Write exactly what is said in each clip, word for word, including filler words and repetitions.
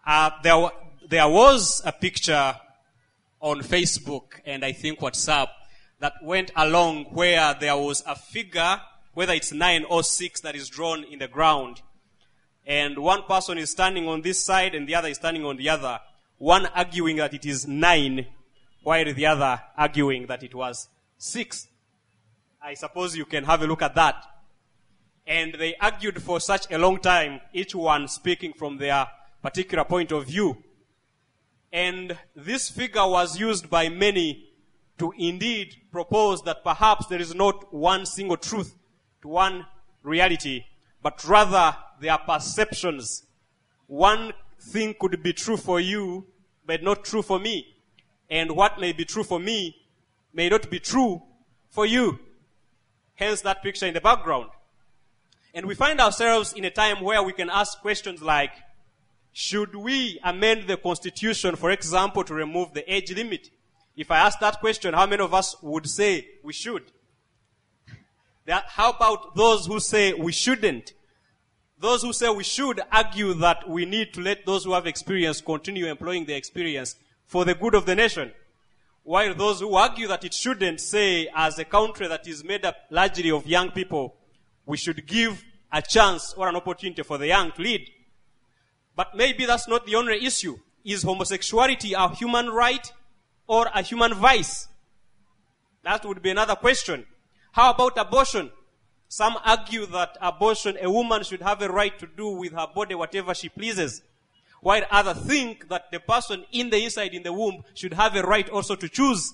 Uh, there, wa- there was a picture on Facebook and I think WhatsApp that went along where there was a figure, whether it's nine or six, that is drawn in the ground. And one person is standing on this side and the other is standing on the other. One arguing that it is nine, while the other arguing that it was six. I suppose you can have a look at that. And they argued for such a long time, each one speaking from their particular point of view. And this figure was used by many to indeed propose that perhaps there is not one single truth to one reality, but rather there are perceptions. One thing could be true for you, but not true for me. And what may be true for me may not be true for you. Hence that picture in the background. And we find ourselves in a time where we can ask questions like, should we amend the Constitution, for example, to remove the age limit? If I ask that question, how many of us would say we should? That, how about those who say we shouldn't? Those who say we should argue that we need to let those who have experience continue employing their experience for the good of the nation. While those who argue that it shouldn't say, as a country that is made up largely of young people, we should give a chance or an opportunity for the young to lead. But maybe that's not the only issue. Is homosexuality a human right or a human vice? That would be another question. How about abortion? Some argue that abortion, a woman should have a right to do with her body whatever she pleases. While others think that the person in the inside, in the womb, should have a right also to choose.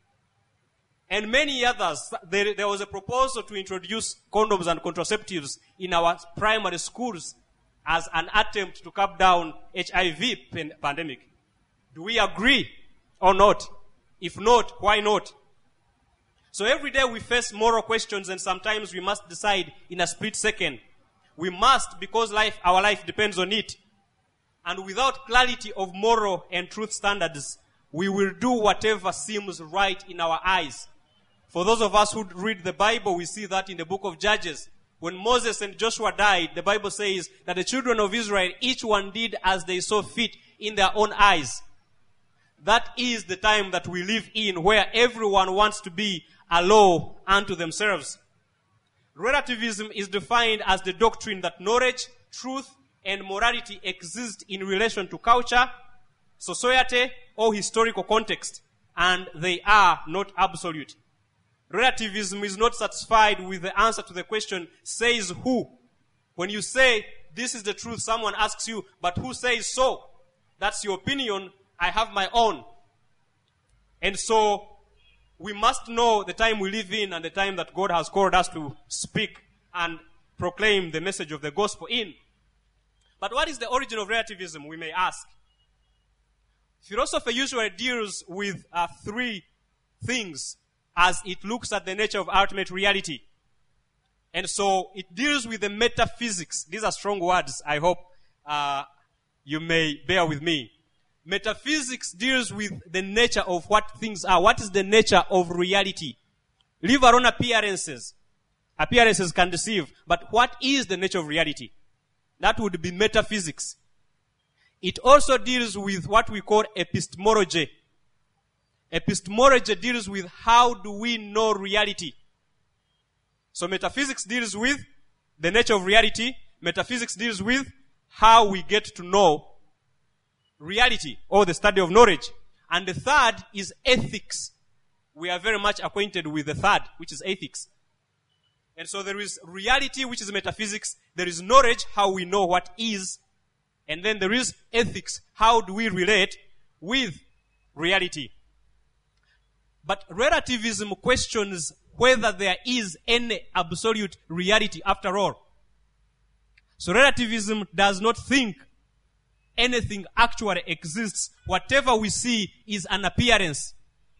And many others. There, there was a proposal to introduce condoms and contraceptives in our primary schools as an attempt to curb down H I V pan- pandemic. Do we agree or not? If not, why not? So every day we face moral questions, and sometimes we must decide in a split second. We must, because life, our life depends on it. And without clarity of moral and truth standards, we will do whatever seems right in our eyes. For those of us who read the Bible, we see that in the book of Judges. When Moses and Joshua died, the Bible says that the children of Israel, each one did as they saw fit in their own eyes. That is the time that we live in, where everyone wants to be a law unto themselves. Relativism is defined as the doctrine that knowledge, truth, and morality exist in relation to culture, society, or historical context, and they are not absolute. Relativism is not satisfied with the answer to the question, says who? When you say, this is the truth, someone asks you, but who says so? That's your opinion, I have my own. And so, we must know the time we live in and the time that God has called us to speak and proclaim the message of the gospel in. But what is the origin of relativism, we may ask? Philosophy usually deals with uh, three things as it looks at the nature of ultimate reality. And so it deals with the metaphysics. These are strong words. I hope uh, you may bear with me. Metaphysics deals with the nature of what things are. What is the nature of reality? Leave alone appearances. Appearances can deceive. But what is the nature of reality? That would be metaphysics. It also deals with what we call epistemology. Epistemology deals with how do we know reality. So metaphysics deals with the nature of reality. Metaphysics deals with how we get to know reality or the study of knowledge. And the third is ethics. We are very much acquainted with the third, which is ethics. And so there is reality, which is metaphysics. There is knowledge, how we know what is. And then there is ethics. How do we relate with reality? But relativism questions whether there is any absolute reality after all. So relativism does not think anything actually exists. Whatever we see is an appearance.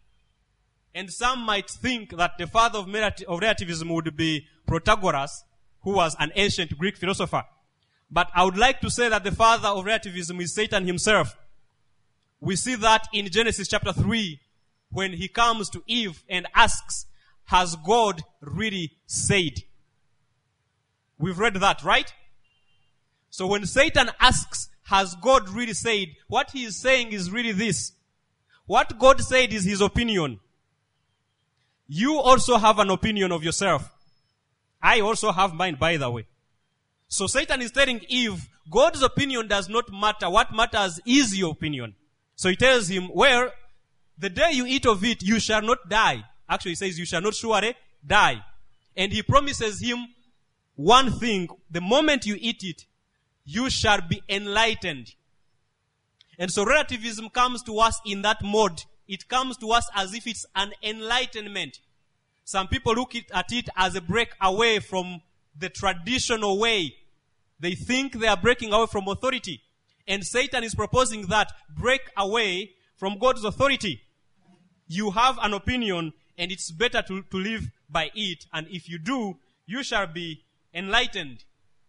And some might think that the father of relativism would be Protagoras, who was an ancient Greek philosopher. But I would like to say that the father of relativism is Satan himself. We see that in Genesis chapter three, when he comes to Eve and asks, has God really said? We've read that, right? So when Satan asks, has God really said? What he is saying is really this. What God said is his opinion. You also have an opinion of yourself. I also have mine, by the way. So Satan is telling Eve, God's opinion does not matter. What matters is your opinion. So he tells him, well, the day you eat of it, you shall not die. Actually, he says, you shall not surely die. And he promises him one thing. The moment you eat it, you shall be enlightened. And so relativism comes to us in that mode. It comes to us as if it's an enlightenment. Some people look at it as a break away from the traditional way. They think they are breaking away from authority. And Satan is proposing that break away from God's authority. You have an opinion, and it's better to, to live by it. And if you do, you shall be enlightened.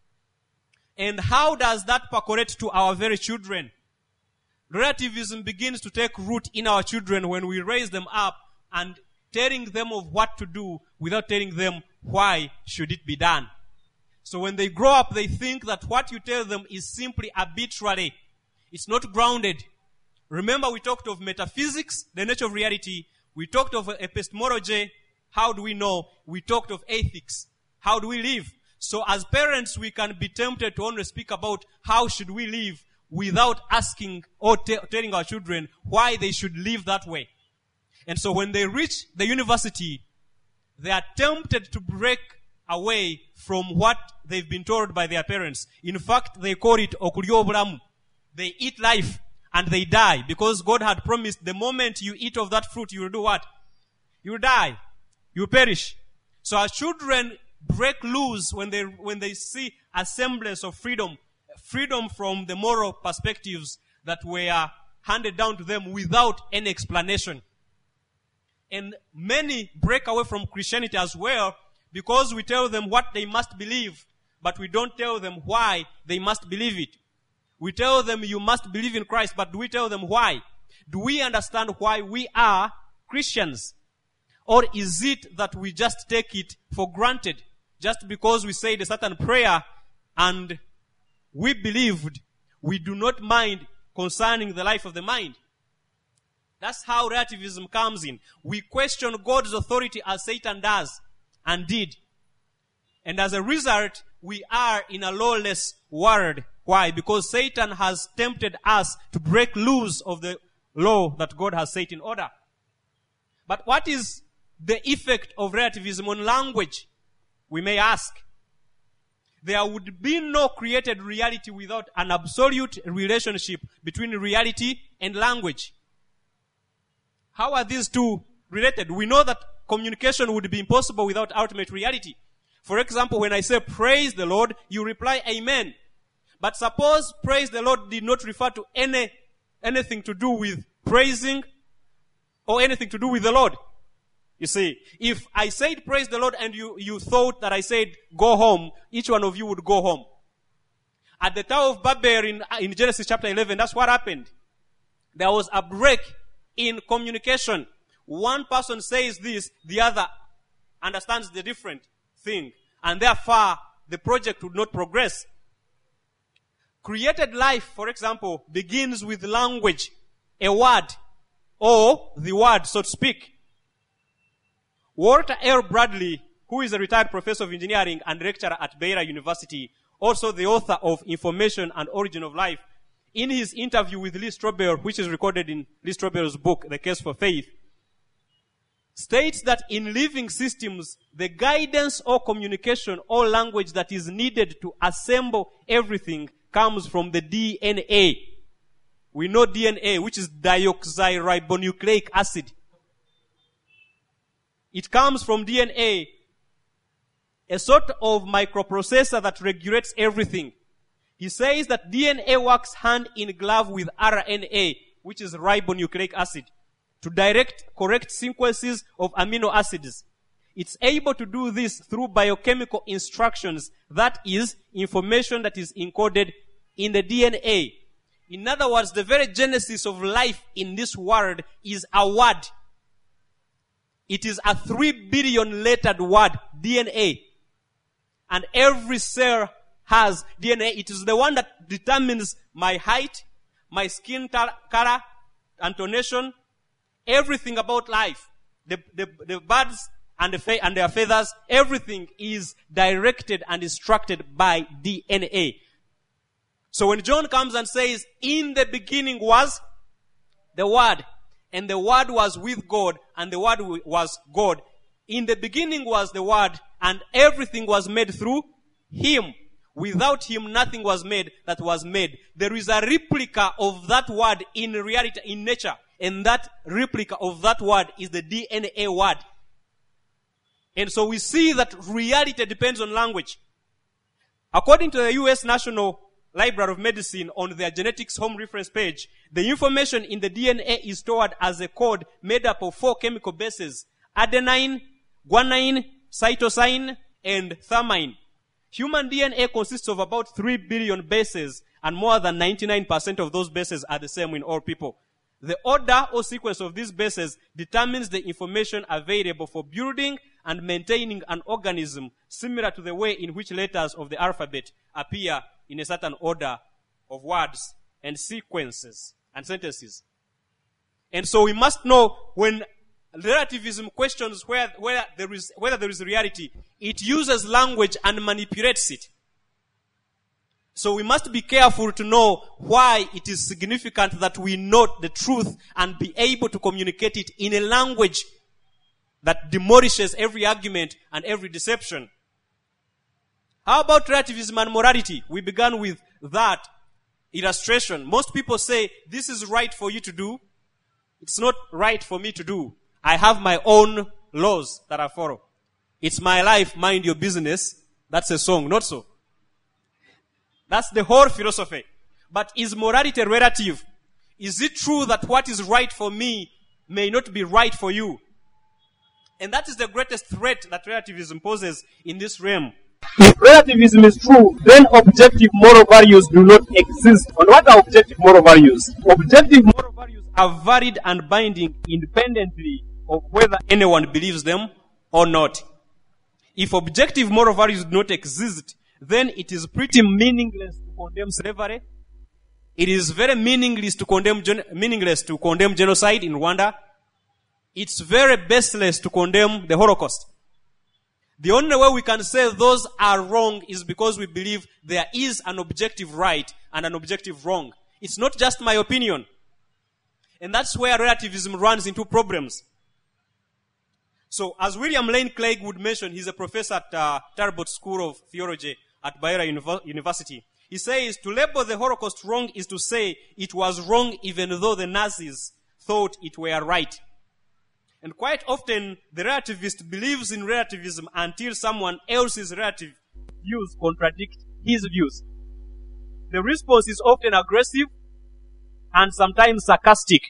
And how does that percolate to our very children? Relativism begins to take root in our children when we raise them up and telling them of what to do without telling them why should it be done. So when they grow up, they think that what you tell them is simply arbitrary. It's not grounded. Remember, we talked of metaphysics, the nature of reality. We talked of epistemology. How do we know? We talked of ethics. How do we live? So as parents, we can be tempted to only speak about how should we live without asking or t- telling our children why they should live that way. And so when they reach the university, they are tempted to break away from what they've been told by their parents. In fact, they call it okulya obulamu. They eat life and they die because God had promised the moment you eat of that fruit, you will do what? You will die. You will perish. So our children break loose when they when they see a semblance of freedom, freedom from the moral perspectives that were handed down to them without any explanation. And many break away from Christianity as well because we tell them what they must believe, but we don't tell them why they must believe it. We tell them you must believe in Christ, but do we tell them why? Do we understand why we are Christians? Or is it that we just take it for granted just because we said a certain prayer and we believed, we do not mind concerning the life of the mind? That's how relativism comes in. We question God's authority as Satan does and did. And as a result, we are in a lawless world. Why? Because Satan has tempted us to break loose of the law that God has set in order. But what is the effect of relativism on language? We may ask. There would be no created reality without an absolute relationship between reality and language. How are these two related? We know that communication would be impossible without ultimate reality. For example, when I say praise the Lord, you reply amen. But suppose praise the Lord did not refer to any anything to do with praising or anything to do with the Lord. You see, if I said praise the Lord and you, you thought that I said go home, each one of you would go home. At the Tower of Babel in, in Genesis chapter eleven, that's what happened. There was a break in communication. One person says this, the other understands the different thing. And therefore, the project would not progress. Created life, for example, begins with language, a word, or the word, so to speak. Walter L. Bradley, who is a retired professor of engineering and lecturer at Baylor University, also the author of Information and Origin of Life, in his interview with Lee Strobel, which is recorded in Lee Strobel's book, The Case for Faith, states that in living systems, the guidance or communication or language that is needed to assemble everything comes from the D N A. We know D N A, which is deoxyribonucleic acid. It comes from D N A, a sort of microprocessor that regulates everything. He says that D N A works hand in glove with R N A, which is ribonucleic acid, to direct correct sequences of amino acids. It's able to do this through biochemical instructions, that is, information that is encoded in the D N A. In other words, the very genesis of life in this world is a word. It is a three billion lettered word, D N A. And every cell has D N A. It is the one that determines my height, my skin tar- color, intonation, everything about life. The, the, the birds and, the fe- and their feathers, everything is directed and instructed by D N A. So when John comes and says, in the beginning was the Word, and the Word was with God, and the Word was God. In the beginning was the Word, and everything was made through Him. Without Him, nothing was made that was made. There is a replica of that Word in reality, in nature. And that replica of that Word is the D N A word. And so we see that reality depends on language. According to the U S National Library of Medicine, on their genetics home reference page, the information in the D N A is stored as a code made up of four chemical bases: adenine, guanine, cytosine, and thymine. Human D N A consists of about three billion bases, and more than ninety-nine percent of those bases are the same in all people. The order or sequence of these bases determines the information available for building and maintaining an organism, similar to the way in which letters of the alphabet appear in a certain order of words and sequences and sentences. And so we must know, when relativism questions where, where there is, whether there is reality, it uses language and manipulates it. So we must be careful to know why it is significant that we note the truth and be able to communicate it in a language that demolishes every argument and every deception. How about relativism and morality? We began with that illustration. Most people say, this is right for you to do. It's not right for me to do. I have my own laws that I follow. It's my life, mind your business. That's a song, not so. That's the whole philosophy. But is morality relative? Is it true that what is right for me may not be right for you? And that is the greatest threat that relativism poses in this realm. If relativism is true, then objective moral values do not exist. And what are objective moral values? Objective moral values are valid and binding independently of whether anyone believes them or not. If objective moral values do not exist, then it is pretty meaningless to condemn slavery. It is very meaningless to condemn, meaningless to condemn genocide in Rwanda. It's very baseless to condemn the Holocaust. The only way we can say those are wrong is because we believe there is an objective right and an objective wrong. It's not just my opinion. And that's where relativism runs into problems. So, as William Lane Craig would mention, he's a professor at uh, Talbot School of Theology at Baylor University. He says, to label the Holocaust wrong is to say it was wrong even though the Nazis thought it were right. And quite often, the relativist believes in relativism until someone else's relative views contradict his views. The response is often aggressive and sometimes sarcastic.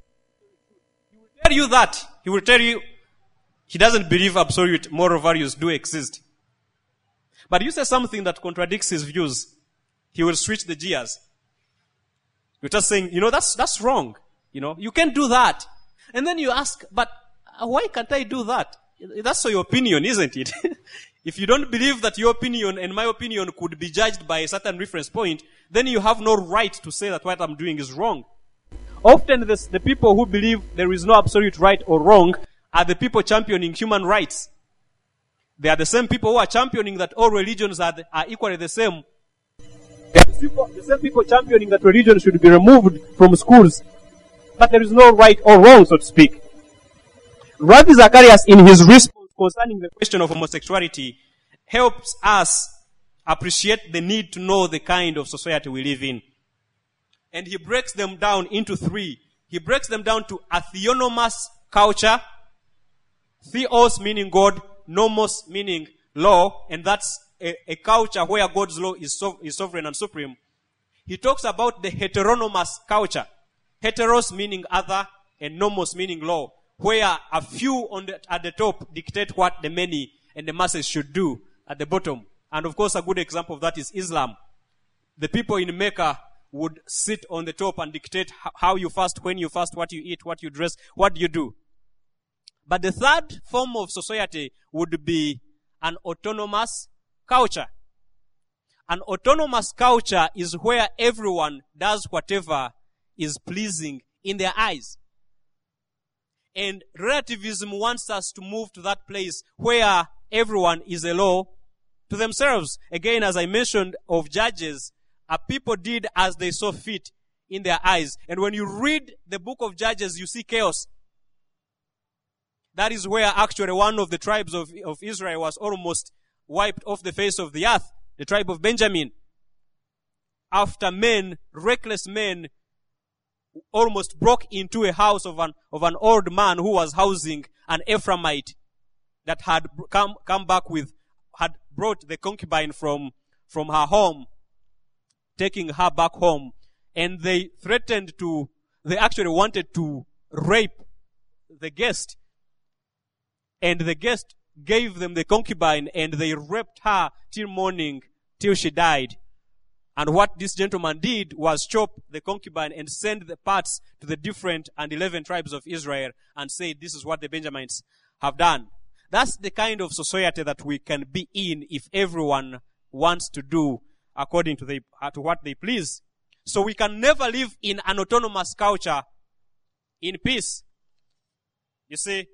He will tell you that. He will tell you he doesn't believe absolute moral values do exist. But you say something that contradicts his views, he will switch the gears. You're just saying, you know, that's, that's wrong. You know, you can't do that. And then you ask, but why can't I do that? That's your opinion, isn't it? If you don't believe that your opinion and my opinion could be judged by a certain reference point, then you have no right to say that what I'm doing is wrong. Often this, the people who believe there is no absolute right or wrong are the people championing human rights. They are the same people who are championing that all religions are, the, are equally the same. They are the, people, the same people championing that religion should be removed from schools. But there is no right or wrong, so to speak. Ravi Zacharias, in his response concerning the question of homosexuality, helps us appreciate the need to know the kind of society we live in. And he breaks them down into three. He breaks them down to a theonomous culture, theos meaning God, nomos meaning law, and that's a, a culture where God's law is, so, is sovereign and supreme. He talks about the heteronomous culture. Heteros meaning other, and nomos meaning law, where a few on the, at the top dictate what the many and the masses should do at the bottom. And of course, a good example of that is Islam. The people in Mecca would sit on the top and dictate how you fast, when you fast, what you eat, what you dress, what you do. But the third form of society would be an autonomous culture. An autonomous culture is where everyone does whatever is pleasing in their eyes. And relativism wants us to move to that place where everyone is a law to themselves. Again, as I mentioned of Judges, a people did as they saw fit in their eyes. And when you read the book of Judges, you see chaos. That is where actually one of the tribes of, of Israel was almost wiped off the face of the earth, the tribe of Benjamin. After men, reckless men, almost broke into a house of an, of an old man who was housing an Ephraimite that had come, come back with, had brought the concubine from, from her home, taking her back home. And they threatened to, they actually wanted to rape the guest. And the guest gave them the concubine and they raped her till morning, till she died. And what this gentleman did was chop the concubine and send the parts to the different and eleven tribes of Israel and say, this is what the Benjamites have done. That's the kind of society that we can be in if everyone wants to do according to, the, uh, to what they please. So we can never live in an autonomous culture in peace. You see,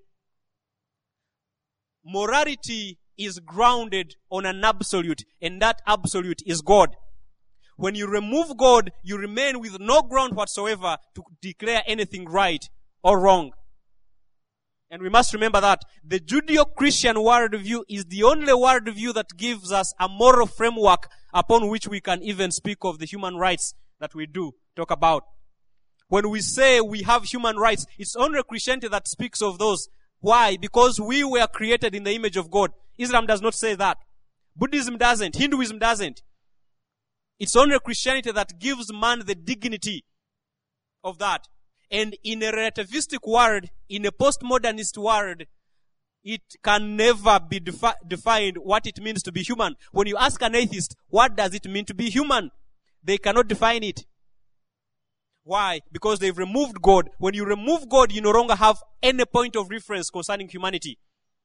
morality is grounded on an absolute, and that absolute is God. When you remove God, you remain with no ground whatsoever to declare anything right or wrong. And we must remember that the Judeo-Christian worldview is the only worldview that gives us a moral framework upon which we can even speak of the human rights that we do talk about. When we say we have human rights, it's only Christianity that speaks of those. Why? Because we were created in the image of God. Islam does not say that. Buddhism doesn't. Hinduism doesn't. It's only Christianity that gives man the dignity of that. And in a relativistic world, in a postmodernist world, it can never be defi- defined what it means to be human. When you ask an atheist, what does it mean to be human? They cannot define it. Why? Because they've removed God. When you remove God, you no longer have any point of reference concerning humanity.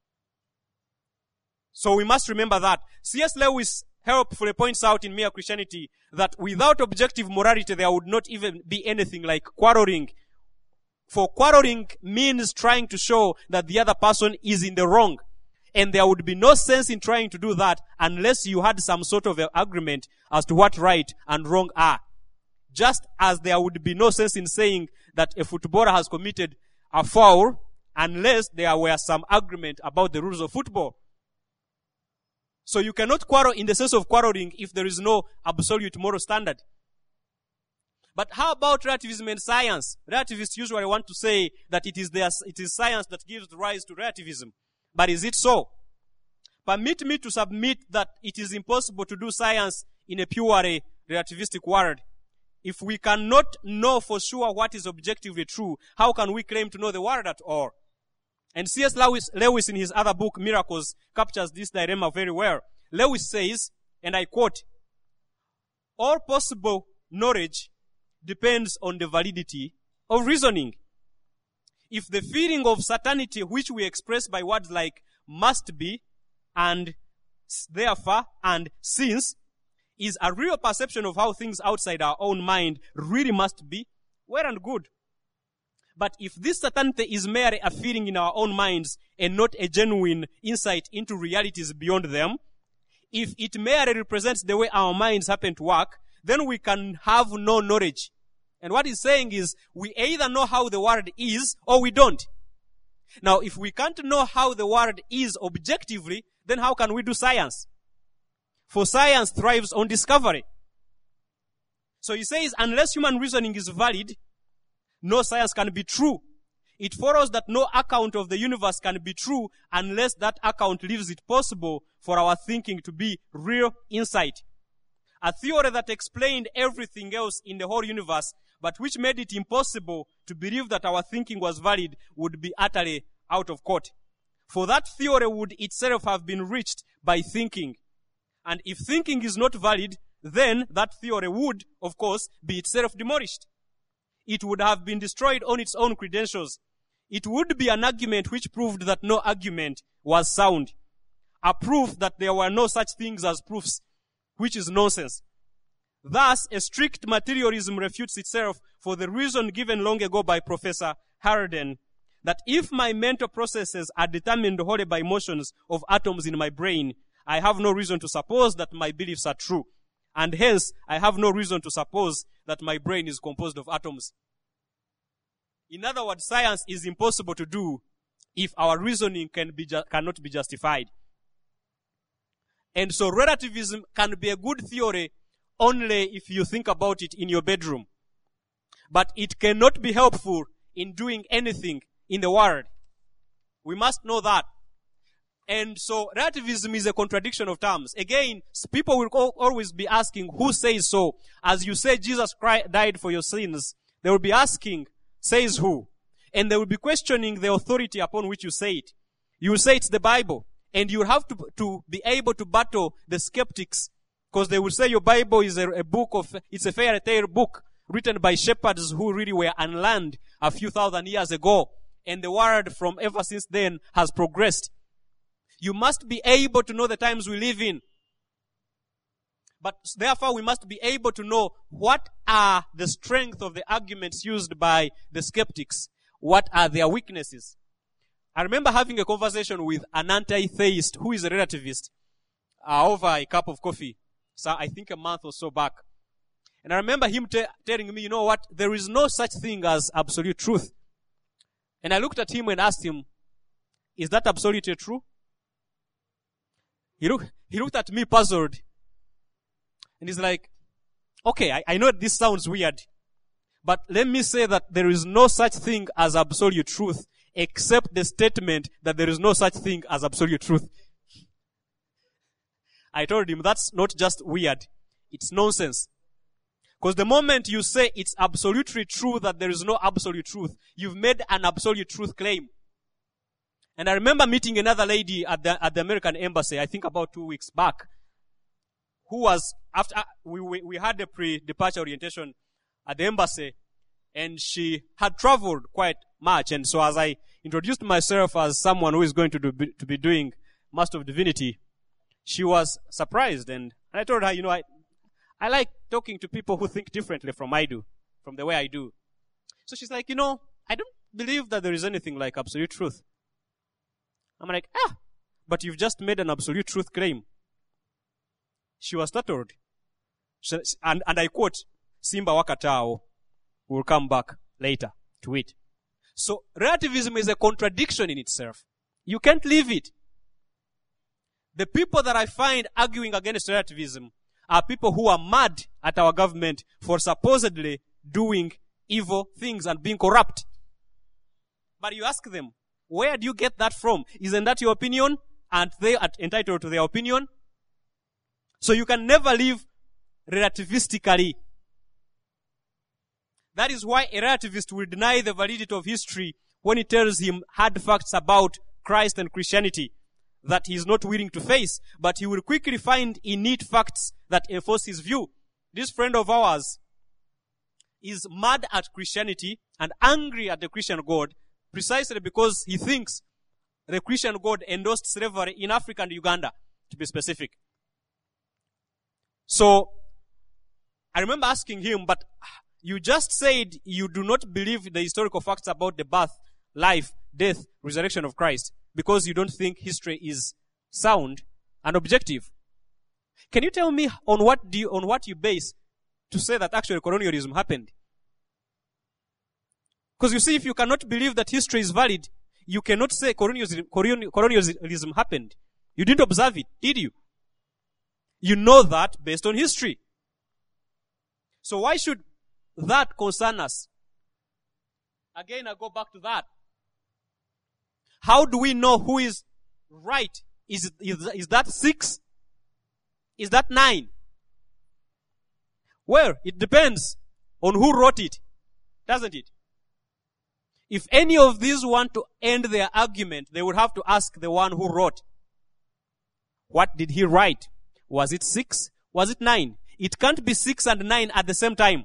So we must remember that. C S Lewis helpfully points out in Mere Christianity that without objective morality, there would not even be anything like quarreling. For quarreling means trying to show that the other person is in the wrong. And there would be no sense in trying to do that unless you had some sort of an agreement as to what right and wrong are. Just as there would be no sense in saying that a footballer has committed a foul unless there were some agreement about the rules of football. So you cannot quarrel in the sense of quarreling if there is no absolute moral standard. But how about relativism and science? Relativists usually want to say that it is their, it is science that gives rise to relativism. But is it so? Permit me to submit that it is impossible to do science in a purely relativistic world. If we cannot know for sure what is objectively true, how can we claim to know the world at all? And C S Lewis, Lewis in his other book, Miracles, captures this dilemma very well. Lewis says, and I quote, all possible knowledge depends on the validity of reasoning. If the feeling of certainty which we express by words like must be and therefore and since is a real perception of how things outside our own mind really must be, well and good. But if this certainty is merely a feeling in our own minds and not a genuine insight into realities beyond them, if it merely represents the way our minds happen to work, then we can have no knowledge. And what he's saying is, we either know how the world is or we don't. Now, if we can't know how the world is objectively, then how can we do science? For science thrives on discovery. So he says, unless human reasoning is valid, no science can be true. It follows that no account of the universe can be true unless that account leaves it possible for our thinking to be real insight. A theory that explained everything else in the whole universe, but which made it impossible to believe that our thinking was valid, would be utterly out of court. For that theory would itself have been reached by thinking. And if thinking is not valid, then that theory would, of course, be itself demolished. It would have been destroyed on its own credentials. It would be an argument which proved that no argument was sound. A proof that there were no such things as proofs which is nonsense. Thus, a strict materialism refutes itself for the reason given long ago by Professor Harden, that if my mental processes are determined wholly by motions of atoms in my brain, I have no reason to suppose that my beliefs are true. And hence, I have no reason to suppose that my brain is composed of atoms. In other words, science is impossible to do if our reasoning can be ju- cannot be justified. And so relativism can be a good theory only if you think about it in your bedroom. But it cannot be helpful in doing anything in the world. We must know that. And so relativism is a contradiction of terms. Again, people will always be asking, who says so? As you say Jesus Christ died for your sins, they will be asking, says who? And they will be questioning the authority upon which you say it. You will say it's the Bible. And you will have to, to be able to battle the skeptics, because they will say your Bible is a, a book of, it's a fairy tale book written by shepherds who really were unlearned a few thousand years ago. And the world from ever since then has progressed. You must be able to know the times we live in. But therefore we must be able to know what are the strength of the arguments used by the skeptics. What are their weaknesses? I remember having a conversation with an anti-theist who is a relativist uh, over a cup of coffee. So I think a month or so back. And I remember him t- telling me, you know what, there is no such thing as absolute truth. And I looked at him and asked him, is that absolutely true? He looked, he looked at me puzzled. And he's like, okay, I, I know this sounds weird, but let me say that there is no such thing as absolute truth, except the statement that there is no such thing as absolute truth. I told him that's not just weird, it's nonsense. Because the moment you say it's absolutely true that there is no absolute truth, you've made an absolute truth claim. And I remember meeting another lady at the, at the American embassy, I think about two weeks back, who was, after, we, we, we had a pre-departure orientation at the embassy, and she had traveled quite much. And so as I introduced myself as someone who is going to do, to be doing Master of Divinity, she was surprised. And, and I told her, you know, I, I like talking to people who think differently from I do, from the way I do. So she's like, you know, I don't believe that there is anything like absolute truth. I'm like, ah, but you've just made an absolute truth claim. She was startled. She, and, and I quote, Simba wakatao, will come back later to it. So relativism is a contradiction in itself. You can't leave it. The people that I find arguing against relativism are people who are mad at our government for supposedly doing evil things and being corrupt. But you ask them, where do you get that from? Isn't that your opinion? Aren't they entitled to their opinion? So you can never live relativistically. That is why a relativist will deny the validity of history when it tells him hard facts about Christ and Christianity that he is not willing to face, but he will quickly find innate facts that enforce his view. This friend of ours is mad at Christianity and angry at the Christian God precisely because he thinks the Christian God endorsed slavery in Africa and Uganda, to be specific. So, I remember asking him, but you just said you do not believe the historical facts about the birth, life, death, resurrection of Christ because you don't think history is sound and objective. Can you tell me on what do you, on what you base to say that actually colonialism happened? Because you see, if you cannot believe that history is valid, you cannot say colonialism, colonialism happened. You didn't observe it, did you? You know that based on history. So why should that concern us? Again, I go back to that. How do we know who is right? Is, is, is that six? Is that nine? Well, it depends on who wrote it, doesn't it? If any of these want to end their argument, they would have to ask the one who wrote. What did he write? Was it six? Was it nine? It can't be six and nine at the same time.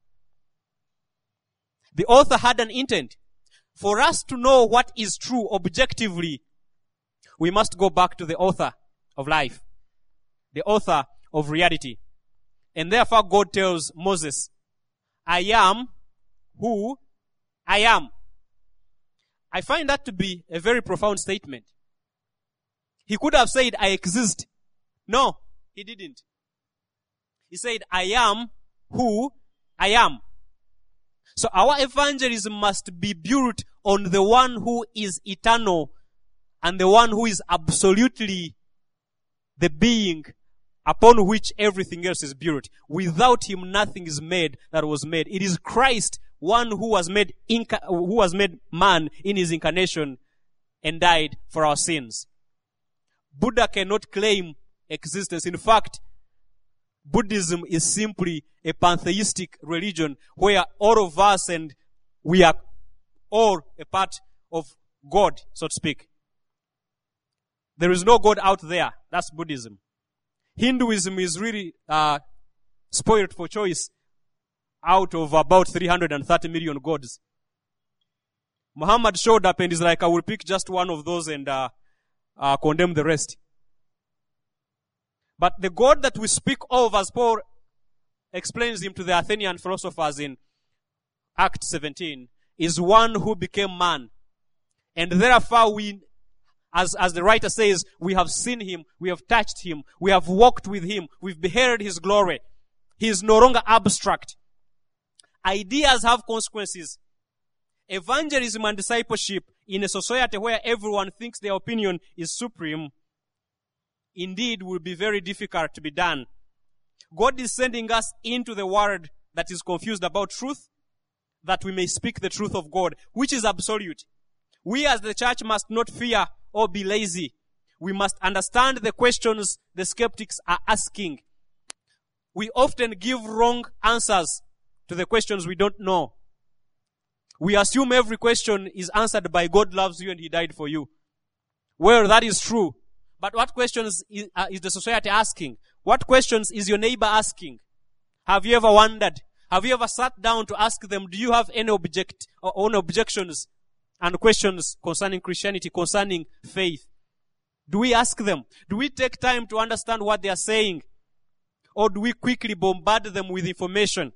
The author had an intent. For us to know what is true objectively, we must go back to the author of life. The author of reality. And therefore God tells Moses, I am who I am. I find that to be a very profound statement. He could have said, I exist. No, he didn't. He said, I am who I am. So our evangelism must be built on the one who is eternal and the one who is absolutely the being upon which everything else is built. Without him, nothing is made that was made. It is Christ, one who was made inca- who was made man in his incarnation and died for our sins. Buddha cannot claim existence. In fact, Buddhism is simply a pantheistic religion where all of us and we are all a part of God, so to speak. There is no God out there. That's Buddhism. Hinduism is really uh, spoiled for choice out of about three hundred thirty million gods. Muhammad showed up and is like, I will pick just one of those and uh, uh, condemn the rest. But the God that we speak of, as Paul explains him to the Athenian philosophers in Acts seventeen, is one who became man. And therefore we, as, as the writer says, we have seen him, we have touched him, we have walked with him, we've beheld his glory. He is no longer abstract. Ideas have consequences. Evangelism and discipleship in a society where everyone thinks their opinion is supreme, indeed will be very difficult to be done. God is sending us into the world that is confused about truth, that we may speak the truth of God, which is absolute. We as the church must not fear or be lazy. We must understand the questions the skeptics are asking. We often give wrong answers to the questions we don't know. We assume every question is answered by God loves you and he died for you. Well, that is true. But what questions is, uh, is the society asking? What questions is your neighbor asking? Have you ever wondered? Have you ever sat down to ask them, do you have any object or own objections and questions concerning Christianity, concerning faith? Do we ask them? Do we take time to understand what they are saying? Or do we quickly bombard them with information?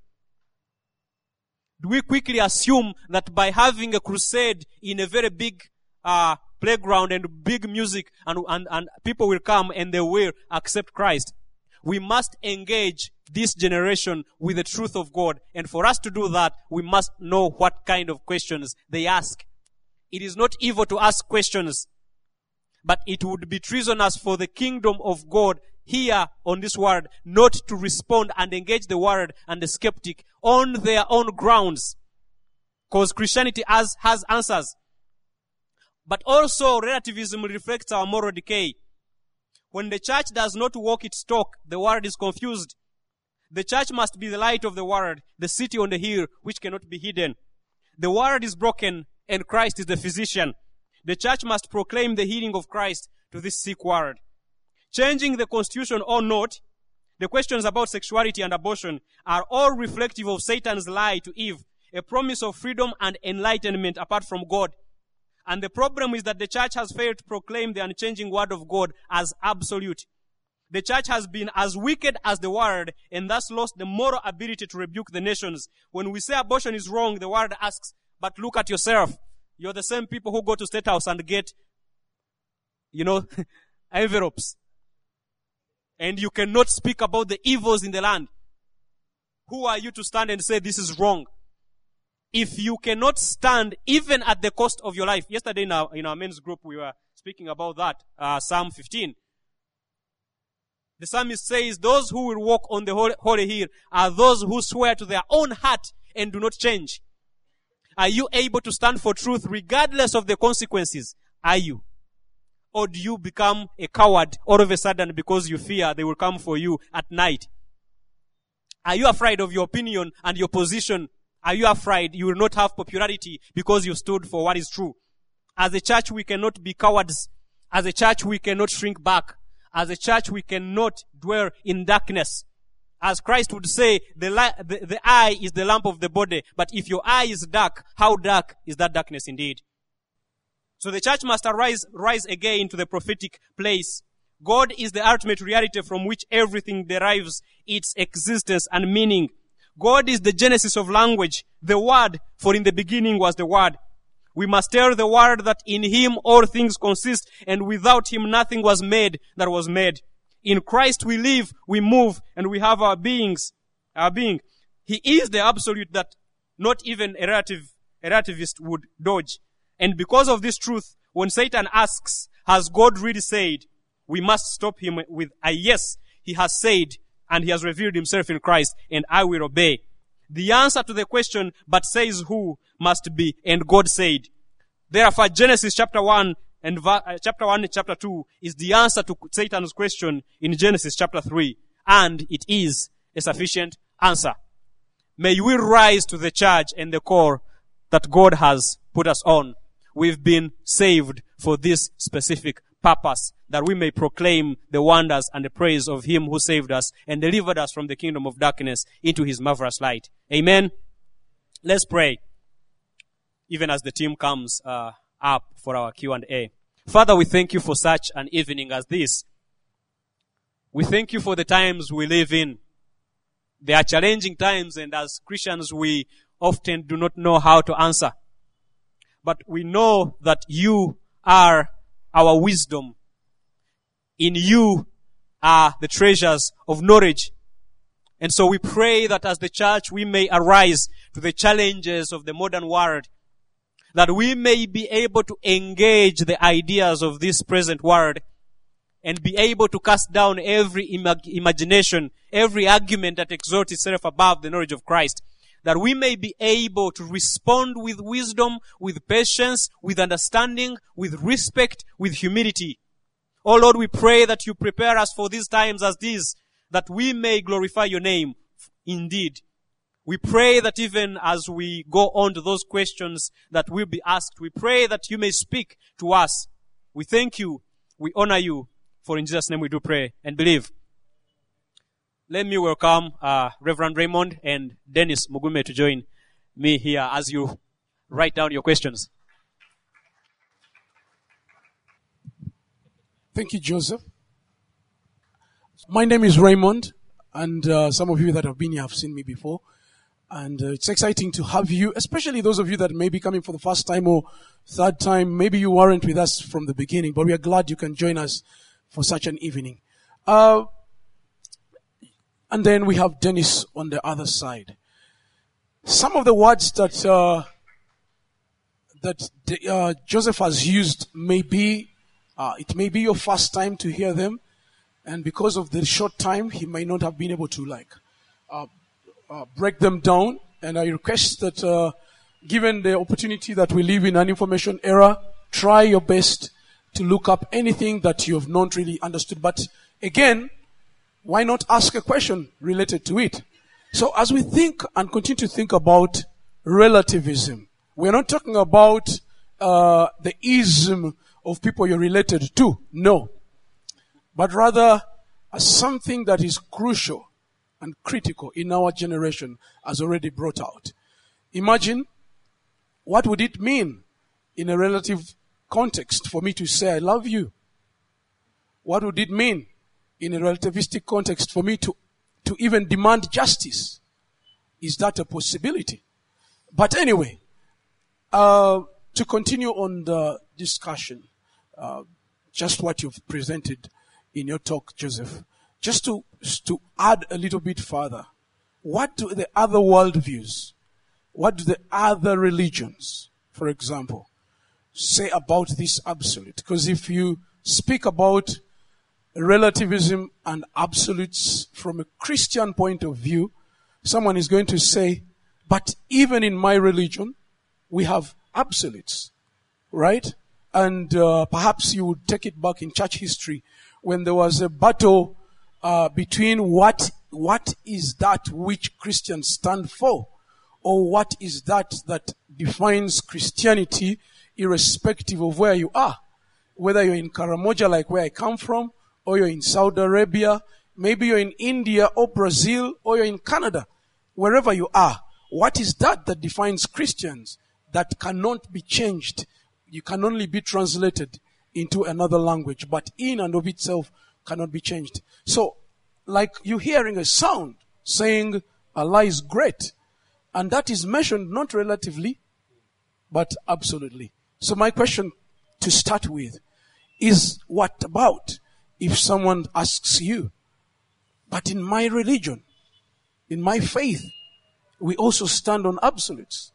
Do we quickly assume that by having a crusade in a very big uh, playground and big music and, and, and people will come and they will accept Christ? We must engage this generation with the truth of God. And for us to do that, we must know what kind of questions they ask. It is not evil to ask questions, but it would be treasonous for the kingdom of God here on this world not to respond and engage the world and the skeptic on their own grounds. Because Christianity has, has answers. But also relativism reflects our moral decay. When the church does not walk its talk, the world is confused. The church must be the light of the world, the city on the hill which cannot be hidden. The world is broken and Christ is the physician. The church must proclaim the healing of Christ to this sick world. Changing the constitution or not, the questions about sexuality and abortion are all reflective of Satan's lie to Eve, a promise of freedom and enlightenment apart from God. And the problem is that the church has failed to proclaim the unchanging word of God as absolute. The church has been as wicked as the world and thus lost the moral ability to rebuke the nations. When we say abortion is wrong, the world asks, but look at yourself. You're the same people who go to State House and get, you know, envelopes. And you cannot speak about the evils in the land. Who are you to stand and say this is wrong? If you cannot stand even at the cost of your life. Yesterday in our, in our men's group we were speaking about that, uh, Psalm fifteen. The psalmist says, those who will walk on the holy, holy hill are those who swear to their own heart and do not change. Are you able to stand for truth regardless of the consequences? Are you? Or do you become a coward all of a sudden because you fear they will come for you at night? Are you afraid of your opinion and your position? Are you afraid you will not have popularity because you stood for what is true? As a church, we cannot be cowards. As a church, we cannot shrink back. As a church, we cannot dwell in darkness. As Christ would say, the, li- the, the eye is the lamp of the body. But if your eye is dark, how dark is that darkness indeed? So the church must arise, rise again to the prophetic place. God is the ultimate reality from which everything derives its existence and meaning. God is the genesis of language, the Word, for in the beginning was the Word. We must tell the world that in Him all things consist, and without Him nothing was made that was made. In Christ we live, we move, and we have our beings, our being. He is the absolute that not even a relative, a relativist would dodge. And because of this truth, when Satan asks, has God really said? We must stop him with a yes. He has said, and He has revealed Himself in Christ, and I will obey. The answer to the question, but says who, must be, and God said. Therefore, Genesis chapter one and uh, chapter one and chapter two is the answer to Satan's question in Genesis chapter three. And it is a sufficient answer. May we rise to the charge and the call that God has put us on. We've been saved for this specific purpose, that we may proclaim the wonders and the praise of Him who saved us and delivered us from the kingdom of darkness into His marvelous light. Amen. Let's pray, even as the team comes uh, up for our Q and A. Father, we thank You for such an evening as this. We thank You for the times we live in. They are challenging times, and as Christians we often do not know how to answer. But we know that You are our wisdom. In You are the treasures of knowledge. And so we pray that as the church we may arise to the challenges of the modern world, that we may be able to engage the ideas of this present world and be able to cast down every imag- imagination, every argument that exalts itself above the knowledge of Christ. That we may be able to respond with wisdom, with patience, with understanding, with respect, with humility. Oh Lord, we pray that You prepare us for these times as these, that we may glorify Your name indeed. We pray that even as we go on to those questions that will be asked, we pray that You may speak to us. We thank You. We honor You. For in Jesus' name we do pray and believe. Let me welcome uh, Reverend Raymond and Dennis Mugume to join me here as you write down your questions. Thank you, Joseph. My name is Raymond, and uh, some of you that have been here have seen me before. And uh, it's exciting to have you, especially those of you that may be coming for the first time or third time. Maybe you weren't with us from the beginning, but we are glad you can join us for such an evening. Uh, and then we have Dennis on the other side. Some of the words that uh, that uh, Joseph has used may be, uh, it may be your first time to hear them, and because of the short time, he may not have been able to like uh, uh, break them down. And I request that, uh, given the opportunity that we live in an information era, try your best to look up anything that you have not really understood. But again, why not ask a question related to it? So as we think and continue to think about relativism, we're not talking about uh, the ism of people you're related to. No. But rather as something that is crucial and critical in our generation, as already brought out. Imagine, what would it mean in a relative context for me to say I love you? What would it mean in a relativistic context for me to, to even demand justice? Is that a possibility? But anyway, uh, to continue on the discussion, uh, just what you've presented in your talk, Joseph, just to, to add a little bit further, what do the other worldviews, what do the other religions, for example, say about this absolute? Because if you speak about relativism and absolutes from a Christian point of view, someone is going to say, but even in my religion, we have absolutes, right? And uh, perhaps you would take it back in church history when there was a battle uh, between what what is that which Christians stand for, or what is that that defines Christianity irrespective of where you are. Whether you're in Karamoja, like where I come from, or you're in Saudi Arabia, maybe you're in India or Brazil, or you're in Canada, wherever you are. What is that that defines Christians that cannot be changed? You can only be translated into another language, but in and of itself cannot be changed. So, like you hearing a sound saying Allah is great, and that is mentioned not relatively, but absolutely. So my question to start with is, what about if someone asks you, but in my religion, in my faith, we also stand on absolutes.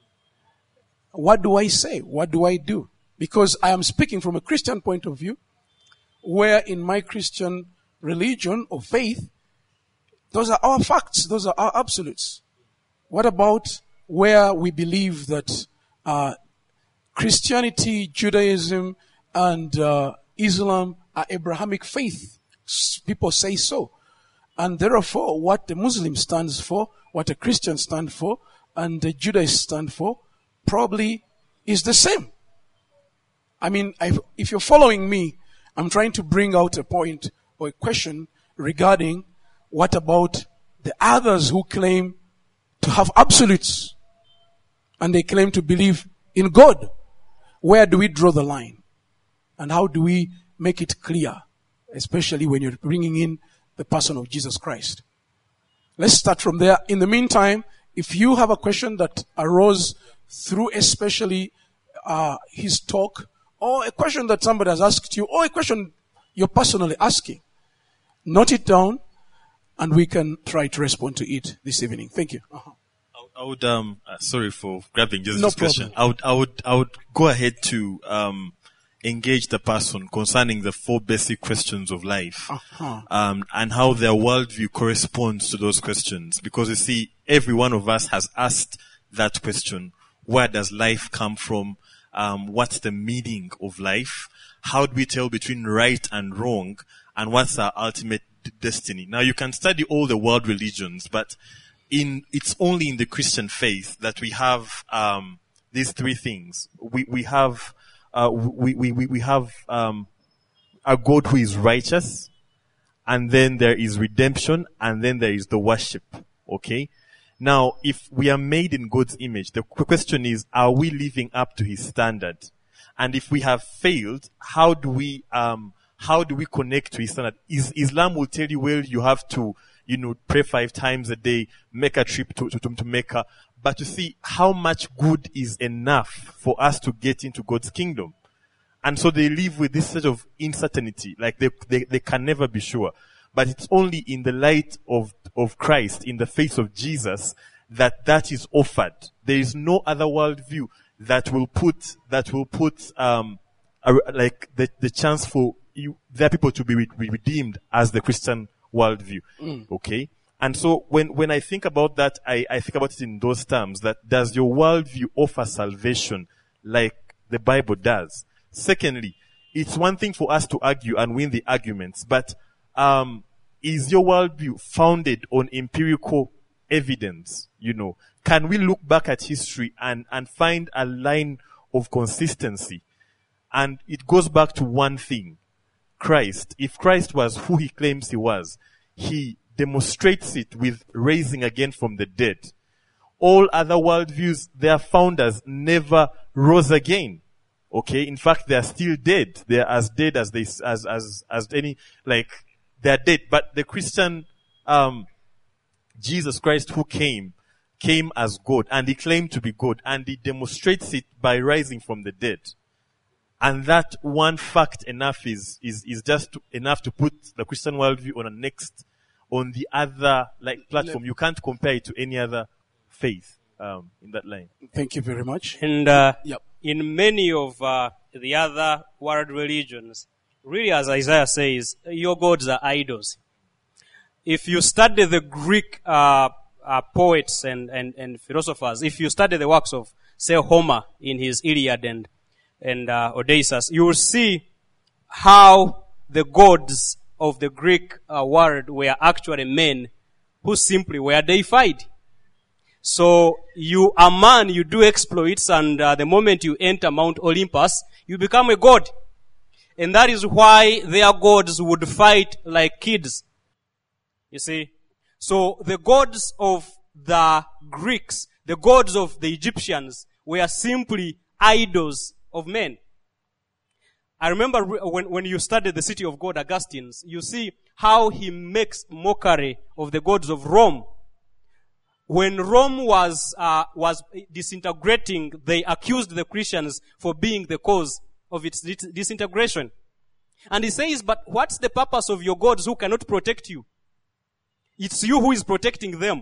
What do I say? What do I do? Because I am speaking from a Christian point of view, where in my Christian religion or faith, those are our facts, those are our absolutes. What about where we believe that uh, Christianity, Judaism, and uh, Islam are Abrahamic faith? People say so. And therefore, what the Muslim stands for, what a Christian stands for, and the Judaist stand for, probably is the same. I mean, I've, if you're following me, I'm trying to bring out a point or a question regarding what about the others who claim to have absolutes and they claim to believe in God. Where do we draw the line? And how do we make it clear, especially when you're bringing in the person of Jesus Christ? Let's start from there. In the meantime, if you have a question that arose through especially uh, his talk, or a question that somebody has asked you, or a question you're personally asking, note it down and we can try to respond to it this evening. Thank you. Uh-huh. I would, um, uh, sorry for grabbing just No this question. problem. I would, I would, I would go ahead to, um, engage the person concerning the four basic questions of life, Uh-huh. um, and how their worldview corresponds to those questions. Because you see, every one of us has asked that question. Where does life come from? Um, what's the meaning of life? How do we tell between right and wrong? And what's our ultimate d- destiny? Now, you can study all the world religions, but in, it's only in the Christian faith that we have, um, these three things. We, we have, uh, we, we, we, we have, um, a God who is righteous, and then there is redemption, and then there is the worship. Okay? Now, if we are made in God's image, the question is, are we living up to his standard? And if we have failed, how do we, um, how do we connect to his standard? Is, Islam will tell you, well, you have to, you know, pray five times a day, make a trip to, to, to Mecca. But to see how much good is enough for us to get into God's kingdom. And so they live with this sort of uncertainty, like they, they, they can never be sure. But it's only in the light of, of Christ, in the face of Jesus, that that is offered. There is no other worldview that will put, that will put, um, a, like the, the chance for you, their people to be, re- be redeemed as the Christian worldview. Mm. Okay? And so when, when I think about that, I, I think about it in those terms, that does your worldview offer salvation like the Bible does? Secondly, it's one thing for us to argue and win the arguments, but Um, is your worldview founded on empirical evidence? You know, can we look back at history and, and find a line of consistency? And it goes back to one thing. Christ. If Christ was who he claims he was, he demonstrates it with raising again from the dead. All other worldviews, their founders never rose again. Okay? In fact, they are still dead. They are as dead as they, as, as, as any, like, they're dead. But the Christian, um, Jesus Christ who came, came as God, and he claimed to be God, and he demonstrates it by rising from the dead. And that one fact enough is, is, is just to, enough to put the Christian worldview on a next, on the other, like, platform. You can't compare it to any other faith, um, in that line. Thank you very much. And, uh, Yep. in many of, uh, the other world religions, really, as Isaiah says, your gods are idols. If you study the Greek uh, uh, poets and, and, and philosophers, if you study the works of, say, Homer in his Iliad and, and uh, Odysseus, you will see how the gods of the Greek uh, world were actually men who simply were deified. So you are man, you do exploits, and uh, the moment you enter Mount Olympus, you become a god. And that is why their gods would fight like kids. You see? So the gods of the Greeks, the gods of the Egyptians, were simply idols of men. I remember when, when you studied the City of God, Augustine, you see how he makes mockery of the gods of Rome. When Rome was, uh, was disintegrating, they accused the Christians for being the cause of its disintegration. And he says, but what's the purpose of your gods who cannot protect you? It's you who is protecting them.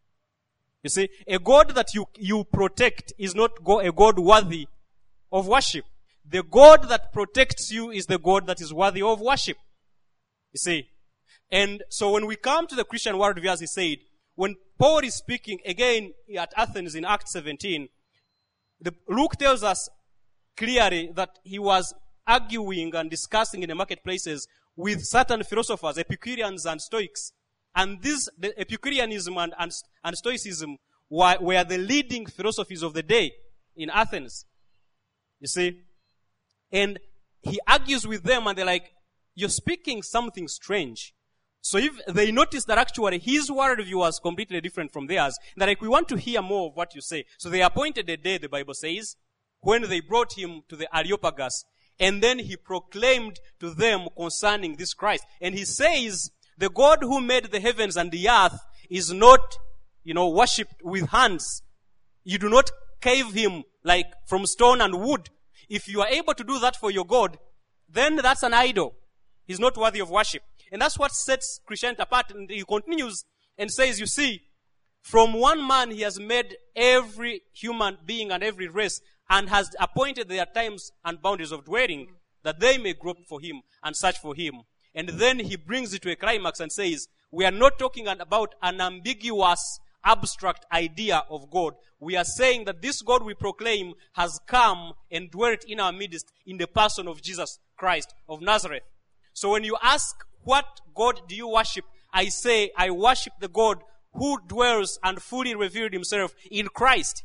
You see, a God that you, you protect is not go, a God worthy of worship. The God that protects you is the God that is worthy of worship. You see. And so when we come to the Christian worldview, as he said, when Paul is speaking again at Athens in Acts seventeen, the, Luke tells us clearly that he was arguing and discussing in the marketplaces with certain philosophers, Epicureans and Stoics. And this, the Epicureanism and, and, and Stoicism were, were the leading philosophies of the day in Athens. You see? And he argues with them and they're like, you're speaking something strange. So if they notice that actually his worldview was completely different from theirs, they're like, we want to hear more of what you say. So they appointed a day, the Bible says, when they brought him to the Areopagus, and then he proclaimed to them concerning this Christ. And he says, the God who made the heavens and the earth is not, you know, worshipped with hands. You do not cave him like from stone and wood. If you are able to do that for your God, then that's an idol. He's not worthy of worship. And that's what sets Christianity apart. And he continues and says, you see, from one man he has made every human being and every race and has appointed their times and boundaries of dwelling that they may grope for him and search for him. And then he brings it to a climax and says, we are not talking about an ambiguous, abstract idea of God. We are saying that this God we proclaim has come and dwelt in our midst in the person of Jesus Christ of Nazareth. So when you ask, what God do you worship? I say, I worship the God who dwells and fully revealed himself in Christ.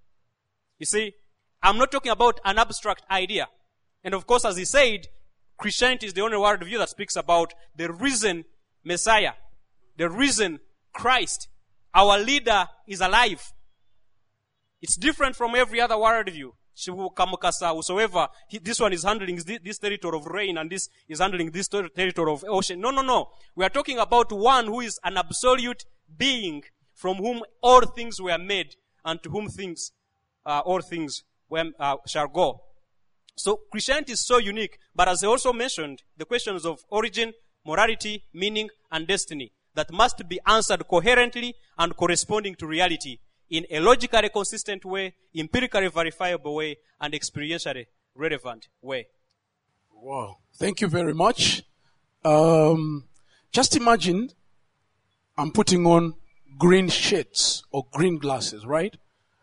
You see, I'm not talking about an abstract idea. And of course, as he said, Christianity is the only worldview that speaks about the risen Messiah, the risen Christ. Our leader is alive. It's different from every other worldview. Whosoever, this one is handling this, this territory of rain and this is handling this ter- territory of ocean. No, no, no. We are talking about one who is an absolute being from whom all things were made and to whom things, uh, all things were, uh, shall go. So Christianity is so unique, but as I also mentioned, the questions of origin, morality, meaning, and destiny that must be answered coherently and corresponding to reality in a logically consistent way, empirically verifiable way, and experientially relevant way. Wow. Thank you very much. Um, just imagine I'm putting on green shades or green glasses, right?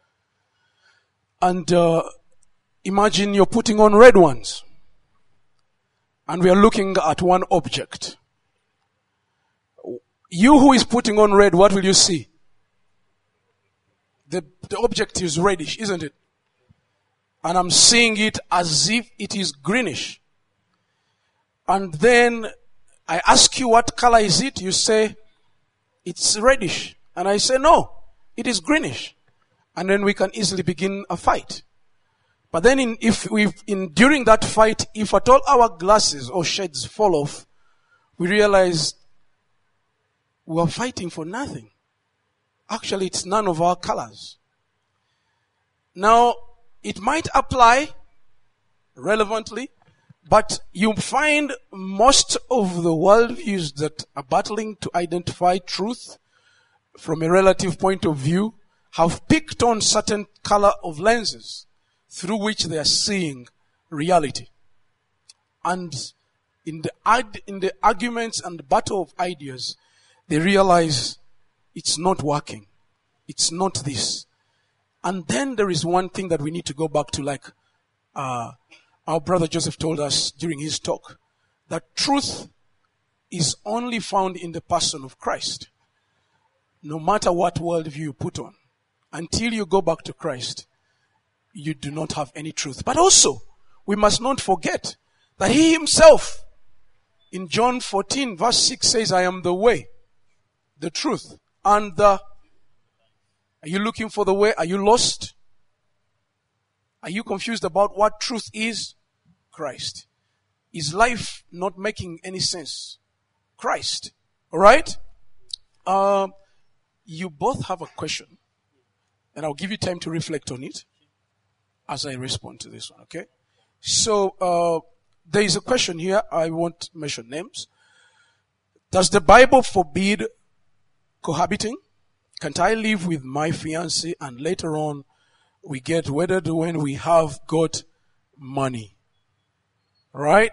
And uh, imagine you're putting on red ones. And we are looking at one object. You who is putting on red, what will you see? The, the object is reddish, isn't it? And I'm seeing it as if it is greenish. And then I ask you, what color is it? You say, it's reddish. And I say, no, it is greenish. And then we can easily begin a fight. But then in, if we, in, during that fight, if at all our glasses or shades fall off, we realize we are fighting for nothing. Actually, it's none of our colors. Now, it might apply relevantly, but you find most of the worldviews that are battling to identify truth from a relative point of view have picked on certain color of lenses through which they are seeing reality. And in the, ad, in the arguments and the battle of ideas, they realize it's not working. It's not this. And then there is one thing that we need to go back to, like uh, our brother Joseph told us during his talk, that truth is only found in the person of Christ. No matter what worldview you put on, until you go back to Christ, you do not have any truth. But also, we must not forget that he himself, in John fourteen verse six says, I am the way, the truth, and the... Are you looking for the way? Are you lost? Are you confused about what truth is? Christ. Is life not making any sense? Christ. Alright? Um, you both have a question. And I'll give you time to reflect on it as I respond to this one, okay? So, uh, there is a question here. I won't mention names. Does the Bible forbid cohabiting? Can't I live with my fiancé and later on we get wedded when we have got money? Right?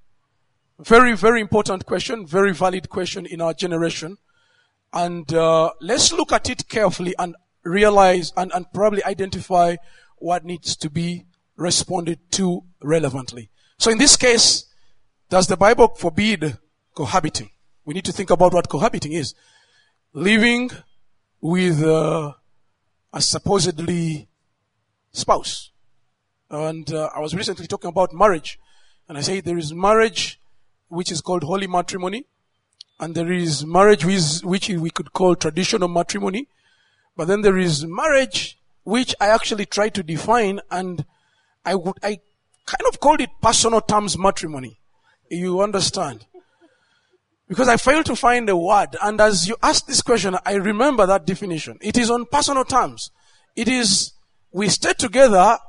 Very, very important question. Very valid question in our generation. And uh, let's look at it carefully and realize and, and probably identify what needs to be responded to relevantly. So in this case, does the Bible forbid cohabiting? We need to think about what cohabiting is. Living with uh, a supposedly spouse. And uh, I was recently talking about marriage. And I say there is marriage which is called holy matrimony. And there is marriage which, which we could call traditional matrimony. But then there is marriage which I actually try to define, and I would, I kind of called it personal terms matrimony. You understand? Because I failed to find a word. And as you asked this question, I remember that definition. It is on personal terms. It is, we stay together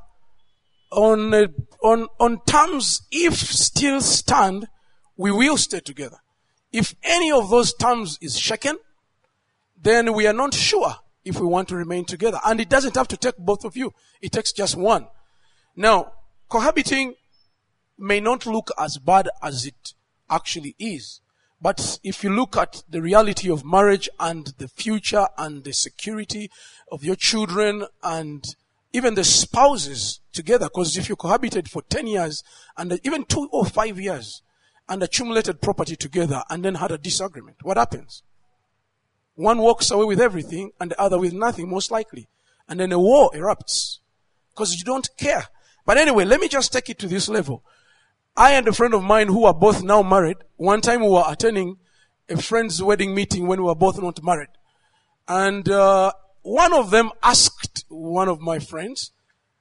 on, uh, on, on terms, if still stand, we will stay together. If any of those terms is shaken, then we are not sure if we want to remain together. And it doesn't have to take both of you. It takes just one. Now, cohabiting may not look as bad as it actually is. But if you look at the reality of marriage and the future and the security of your children and even the spouses together, because if you cohabited for ten years and even two or five years and accumulated property together and then had a disagreement, what happens? One walks away with everything and the other with nothing, most likely. And then a war erupts because you don't care. But anyway, let me just take it to this level. I and a friend of mine who are both now married, one time we were attending a friend's wedding meeting when we were both not married. And uh, one of them asked one of my friends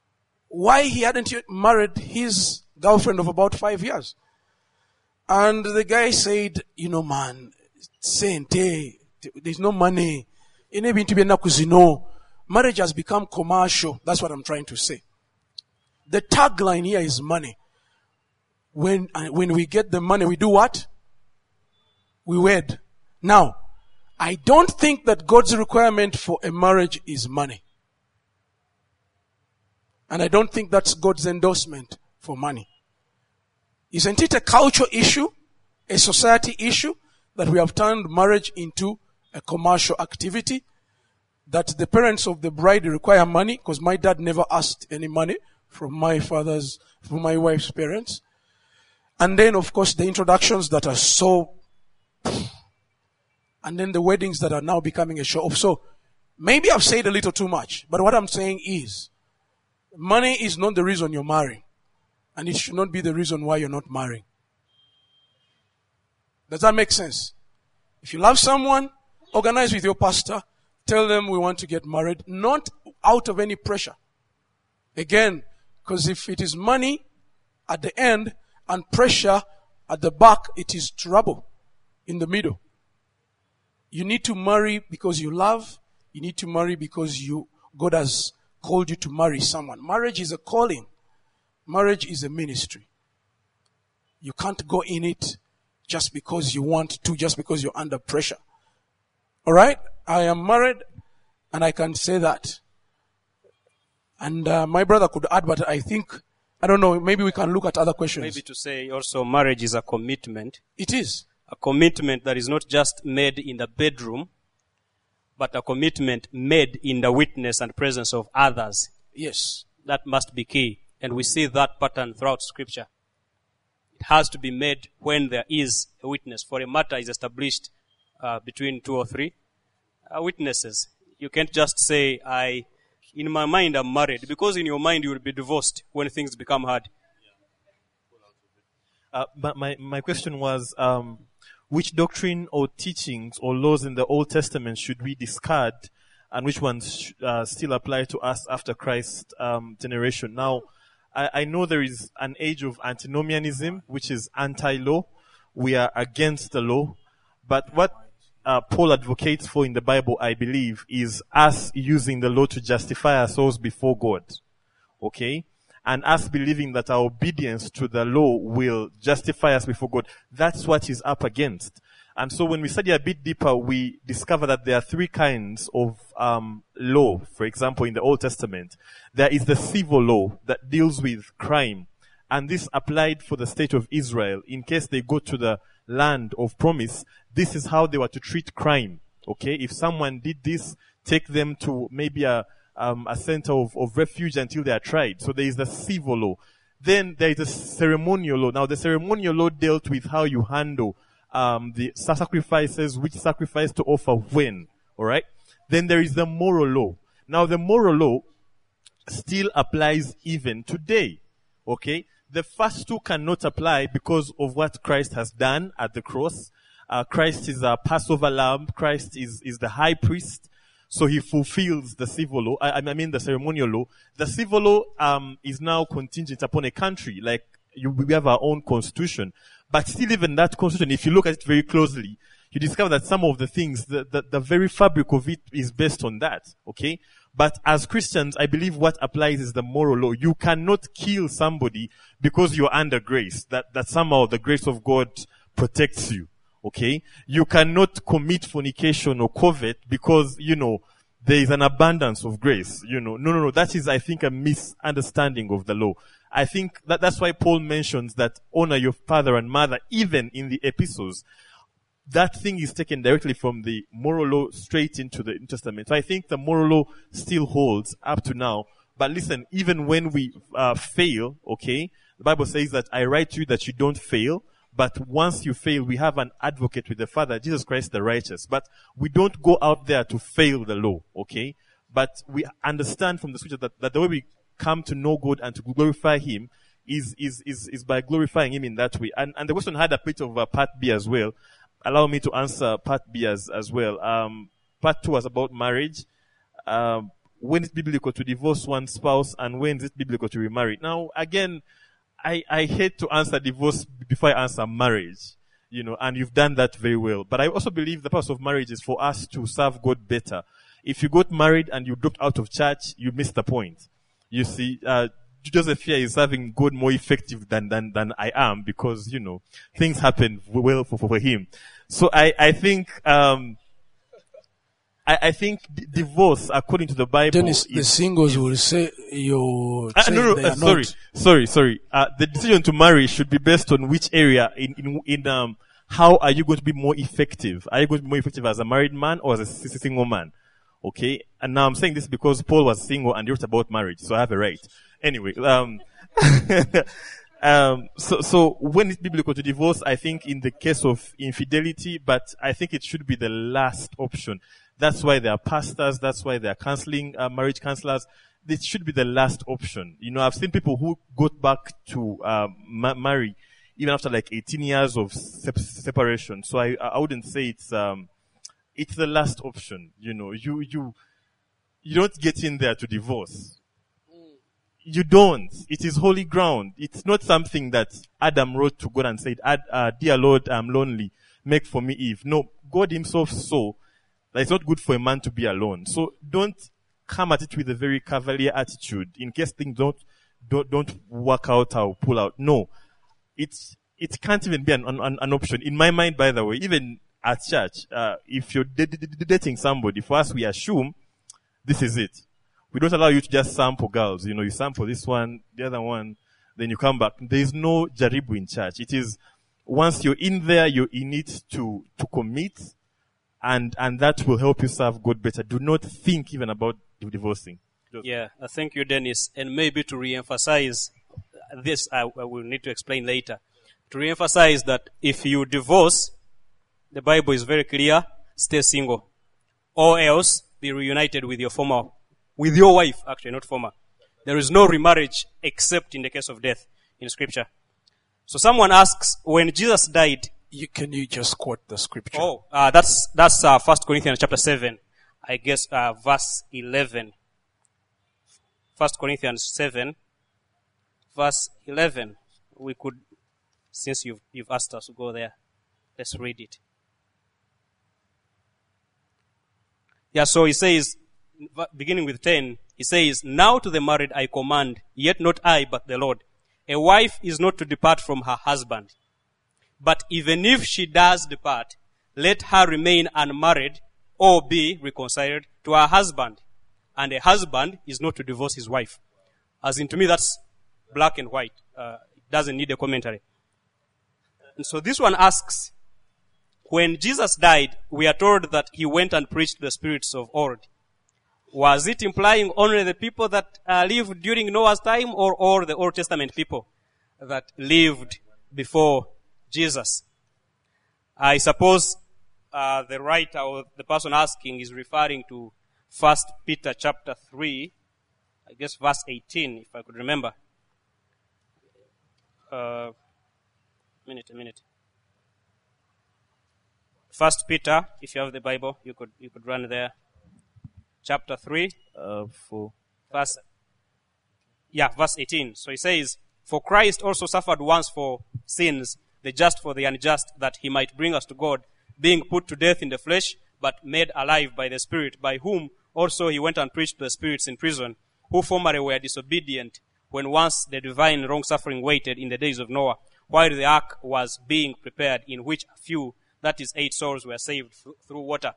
why he hadn't yet married his girlfriend of about five years. And the guy said, you know, man, sente, there's no money. Marriage has become commercial. That's what I'm trying to say. The tagline here is money. When, uh, when we get the money, we do what? We wed. Now, I don't think that God's requirement for a marriage is money. And I don't think that's God's endorsement for money. Isn't it a cultural issue, a society issue, that we have turned marriage into a commercial activity? That the parents of the bride require money, because my dad never asked any money from my father's, from my wife's parents. And then, of course, the introductions that are so, and then the weddings that are now becoming a show off. So, maybe I've said a little too much, but what I'm saying is, money is not the reason you're marrying. And it should not be the reason why you're not marrying. Does that make sense? If you love someone, organize with your pastor, tell them we want to get married, not out of any pressure. Again, because if it is money at the end, and pressure at the back, it is trouble in the middle. You need to marry because you love. You need to marry because you, God has called you to marry someone. Marriage is a calling. Marriage is a ministry. You can't go in it just because you want to, just because you're under pressure. Alright? I am married and I can say that. And uh, my brother could add, but I think I don't know, maybe we can look at other questions. Maybe to say also marriage is a commitment. It is. A commitment that is not just made in the bedroom, but a commitment made in the witness and presence of others. Yes. That must be key. And we see that pattern throughout Scripture. It has to be made when there is a witness. For a matter is established uh, between two or three uh, witnesses. You can't just say, I... in my mind, I'm married. Because in your mind, you will be divorced when things become hard. Uh, but my, my question was, um, which doctrine or teachings or laws in the Old Testament should we discard, and which ones sh- uh, still apply to us after Christ's um, generation? Now, I, I know there is an age of antinomianism, which is anti-law. We are against the law. But what uh, Paul advocates for in the Bible, I believe, is us using the law to justify ourselves before God. Okay? And us believing that our obedience to the law will justify us before God. That's what he's up against. And so when we study a bit deeper, we discover that there are three kinds of um, law. For example, in the Old Testament, there is the civil law that deals with crime. And this applied for the state of Israel. In case they go to the land of promise, this is how they were to treat crime. Okay? If someone did this, take them to maybe a, um, a center of, of refuge until they are tried. So there is the civil law. Then there is the ceremonial law. Now the ceremonial law dealt with how you handle Um, the sacrifices, which sacrifice to offer when, alright? Then there is the moral law. Now the moral law still applies even today, okay? The first two cannot apply because of what Christ has done at the cross. Uh, Christ is a Passover lamb. Christ is, is the high priest. So he fulfills the civil law, I, I mean the ceremonial law. The civil law, um, is now contingent upon a country, like you, we have our own constitution. But still even that constitution, if you look at it very closely, you discover that some of the things, the, the, the very fabric of it is based on that, okay? But as Christians, I believe what applies is the moral law. You cannot kill somebody because you're under grace, that, that somehow the grace of God protects you, okay? You cannot commit fornication or covet because, you know, there is an abundance of grace, you know. No, no, no, that is, I think, a misunderstanding of the law. I think that that's why Paul mentions that honor your father and mother, even in the epistles. That thing is taken directly from the moral law straight into the New Testament. So I think the moral law still holds up to now. But listen, even when we uh, fail, okay, the Bible says that I write to you that you don't fail. But once you fail, we have an advocate with the Father, Jesus Christ the righteous. But we don't go out there to fail the law, okay? But we understand from the scripture that, that the way we come to know God and to glorify Him is, is, is, is by glorifying Him in that way. And, and the question had a bit of a part B as well. Allow me to answer part B as, as well. Um, part two was about marriage. Um, when is it biblical to divorce one spouse and when is it biblical to remarry? Now, again, I, I hate to answer divorce before I answer marriage. You know, and you've done that very well. But I also believe the purpose of marriage is for us to serve God better. If you got married and you dropped out of church, you missed the point. You see, uh, Joseph here is serving God more effective than, than, than I am because, you know, things happen well for, for him. So I, I think, um, I, I think d- divorce, according to the Bible, Dennis, is, the singles will say you're uh, saying no, no, they uh, are sorry, not. sorry, sorry. Uh, the decision to marry should be based on which area in, in, in, um, how are you going to be more effective? Are you going to be more effective as a married man or as a single man? Okay. And now I'm saying this because Paul was single and he wrote about marriage, so I have a right. Anyway, um, um, so, so when it's biblical to divorce, I think in the case of infidelity, but I think it should be the last option. That's why there are pastors. That's why there are counseling, uh, marriage counselors. This should be the last option. You know, I've seen people who got back to, uh, ma- marry even after like eighteen years of se- separation. So I, I wouldn't say it's, um, it's the last option. You know, you, you, you don't get in there to divorce. You don't. It is holy ground. It's not something that Adam wrote to God and said, uh, dear Lord, I'm lonely. Make for me Eve. No, God himself saw that it's not good for a man to be alone. So don't come at it with a very cavalier attitude in case things don't, don't, don't work out or pull out. No. It's, it can't even be an, an, an option. In my mind, by the way, even at church, uh, if you're d- d- d- dating somebody, for us we assume this is it. We don't allow you to just sample girls. You know, you sample this one, the other one, then you come back. There is no jaribu in church. It is, once you're in there, you're in it to, to commit, and, and that will help you serve God better. Do not think even about divorcing. Just Yeah, uh, thank you, Dennis. And maybe to re-emphasize this, I, I will need to explain later. To re-emphasize that if you divorce, the Bible is very clear, stay single. Or else be reunited with your former, with your wife, actually, not former. There is no remarriage except in the case of death in Scripture. So someone asks, when Jesus died, You, can you just quote the scripture? oh, uh, that's, that's, uh, First Corinthians chapter seven. I guess, uh, verse eleven. First Corinthians seven. verse eleven. We could, since you've, you've asked us to go there, let's read it. Yeah, so he says, beginning with ten, he says, "Now to the married I command, yet not I, but the Lord. A wife is not to depart from her husband. But even if she does depart, let her remain unmarried or be reconciled to her husband. And a husband is not to divorce his wife." As in, to me, that's black and white. Uh, it doesn't need a commentary. And so this one asks, when Jesus died, we are told that he went and preached the spirits of old. Was it implying only the people that uh, lived during Noah's time, or all the Old Testament people that lived before Jesus? I suppose uh, the writer or the person asking is referring to First Peter chapter three, I guess verse eighteen, if I could remember. Uh, minute, a minute. First Peter, if you have the Bible, you could you could run there. Chapter three, Uh, for verse yeah, verse eighteen. So he says, "For Christ also suffered once for sins, the just for the unjust, that he might bring us to God, being put to death in the flesh, but made alive by the Spirit, by whom also he went and preached to the spirits in prison, who formerly were disobedient, when once the divine long-suffering waited in the days of Noah, while the ark was being prepared, in which a few, that is eight souls, were saved th- through water."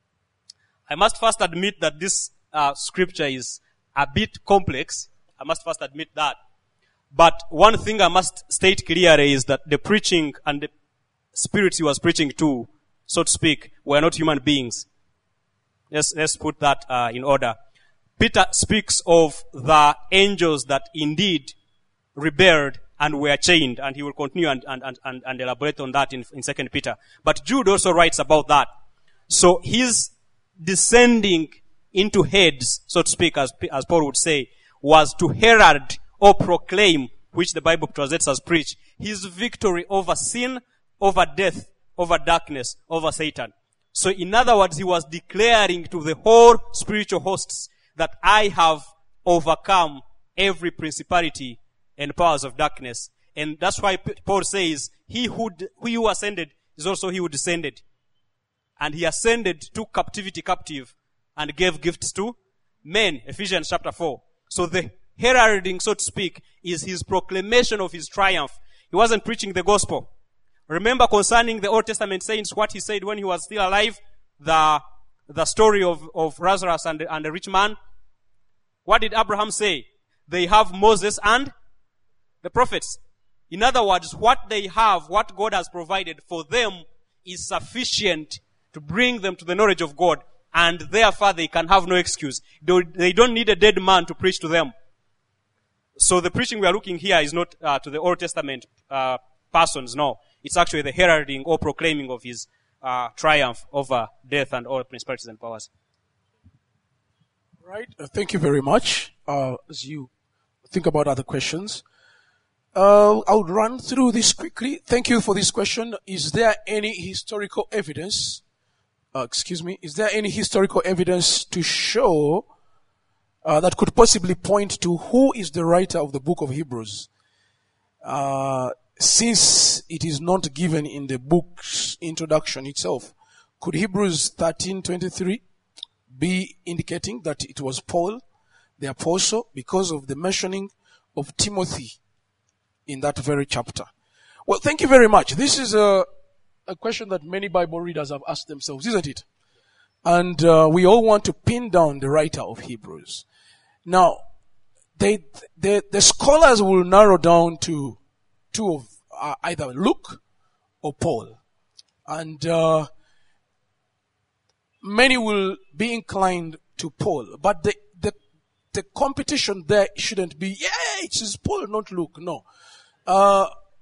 I must first admit that this uh, scripture is a bit complex. I must first admit that. But one thing I must state clearly is that the preaching and the spirits he was preaching to, so to speak, were not human beings. Let's, let's put that uh, in order. Peter speaks of the angels that indeed rebelled and were chained, and he will continue and, and, and, and elaborate on that in, in Second Peter. But Jude also writes about that. So his descending into heads, so to speak, as, as Paul would say, was to herald or proclaim, which the Bible translates as preach, his victory over sin, over death, over darkness, over Satan. So in other words, he was declaring to the whole spiritual hosts that I have overcome every principality and powers of darkness. And that's why Paul says, he who, he who ascended is also he who descended. And he ascended, took captivity captive, and gave gifts to men. Ephesians chapter four. So the heralding, so to speak, is his proclamation of his triumph. He wasn't preaching the gospel. Remember concerning the Old Testament saints, what he said when he was still alive? The, the story of, of Lazarus and the, and the rich man. What did Abraham say? They have Moses and the prophets. In other words, what they have, what God has provided for them is sufficient to bring them to the knowledge of God, and therefore they can have no excuse. They don't need a dead man to preach to them. So the preaching we are looking here is not uh, to the Old Testament uh, persons, no. It's actually the heralding or proclaiming of his uh, triumph over death and all principalities and powers. Right. Uh, thank you very much. Uh, as you think about other questions, uh, I'll run through this quickly. Thank you for this question. Is there any historical evidence? Uh, excuse me. Is there any historical evidence to show uh, that could possibly point to who is the writer of the book of Hebrews? Uh, since it is not given in the book's introduction itself, could Hebrews thirteen twenty-three be indicating that it was Paul, the apostle, because of the mentioning of Timothy in that very chapter? Well, thank you very much. This is a, a question that many Bible readers have asked themselves, isn't it? And uh, we all want to pin down the writer of Hebrews. Now, they, they, the scholars will narrow down to two of uh, either Luke or Paul. And uh, many will be inclined to Paul. But the, the, the competition there shouldn't be, yeah, it is Paul, not Luke. No. Uh,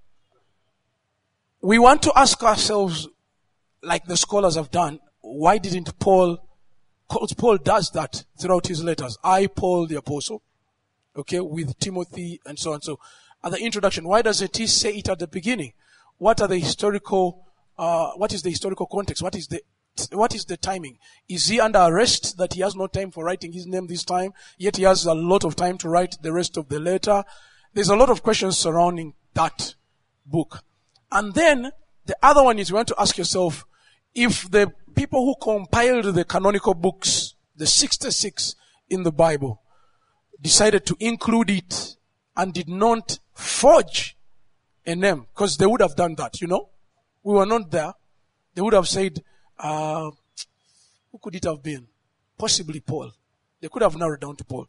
we want to ask ourselves, like the scholars have done, why didn't Paul, because Paul does that throughout his letters. I, Paul the apostle, okay, with Timothy and so on. So at the introduction, why doesn't he say it at the beginning? What are the historical, uh, what is the historical context? What is the, what is the timing? Is he under arrest that he has no time for writing his name this time, yet he has a lot of time to write the rest of the letter? there's a lot of questions surrounding that book. And then the other one is you want to ask yourself, if the people who compiled the canonical books, the sixty-six in the Bible, decided to include it and did not forge a name, because they would have done that, you know. We were not there. They would have said, uh, who could it have been? Possibly Paul. They could have narrowed down to Paul.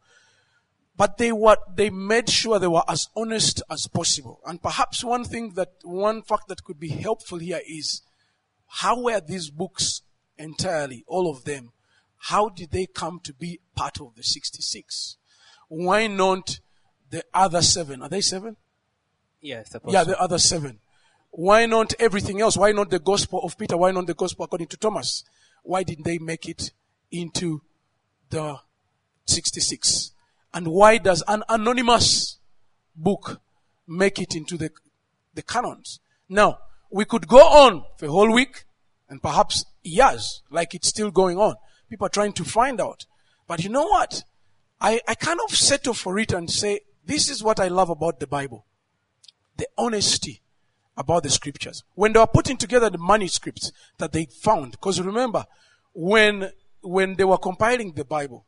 But they were, they made sure they were as honest as possible. And perhaps one thing that, one fact that could be helpful here is, how were these books entirely, all of them, how did they come to be part of the sixty-six? Why not the other seven? Are they seven? Yeah, I suppose Yeah, so. the other seven. Why not everything else? Why not the Gospel of Peter? Why not the Gospel according to Thomas? Why didn't they make it into the sixty-six? And why does an anonymous book make it into the, the canons? Now, we could go on for a whole week and perhaps years, like it's still going on. People are trying to find out. But you know what? I, I kind of settle for it and say, this is what I love about the Bible. The honesty about the scriptures. When they were putting together the manuscripts that they found, because remember, when, when they were compiling the Bible,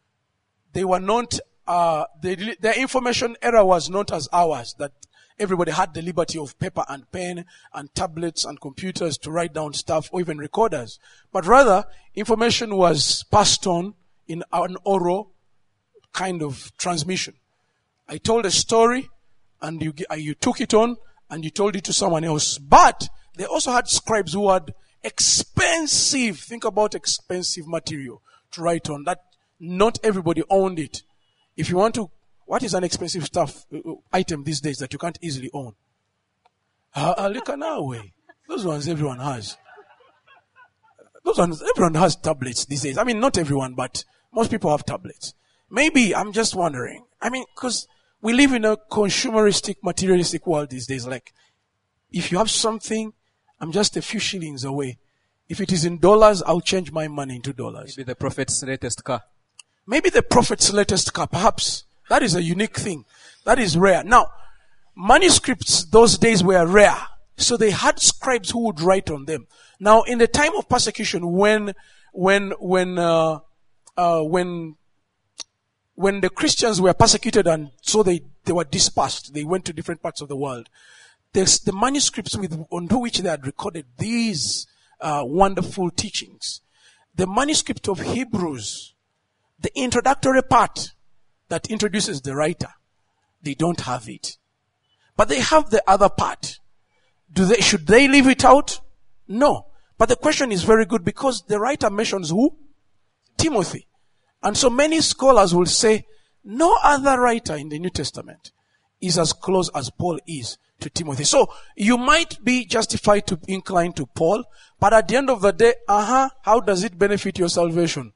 they were not, uh, they, their information era was not as ours, that everybody had the liberty of paper and pen and tablets and computers to write down stuff, or even recorders. But rather, information was passed on in an oral kind of transmission. I told a story, and you, you took it on, and you told it to someone else. But they also had scribes who had expensive, think about expensive material to write on, that not everybody owned it. If you want to, what is an expensive stuff, uh, item these days that you can't easily own? Uh, look at now way. Those ones everyone has. Those ones, everyone has tablets these days. I mean, not everyone, but most people have tablets. Maybe, I'm just wondering. I mean, because we live in a consumeristic, materialistic world these days. Like, if you have something, I'm just a few shillings away. If it is in dollars, I'll change my money into dollars. Maybe the prophet's latest car. Maybe the prophet's latest car, perhaps. That is a unique thing. That is rare. Now, manuscripts those days were rare. So they had scribes who would write on them. Now, in the time of persecution, when, when, when, uh, uh, when, when the Christians were persecuted and so they, they were dispersed, they went to different parts of the world, there's the manuscripts with, on which they had recorded these, uh, wonderful teachings. The manuscript of Hebrews, the introductory part that introduces the writer, they don't have it. But they have the other part. Do they, should they leave it out? No. But the question is very good, because the writer mentions who? Timothy. And so many scholars will say, no other writer in the New Testament is as close as Paul is to Timothy. So you might be justified to incline to Paul, but at the end of the day, uh-huh, how does it benefit your salvation?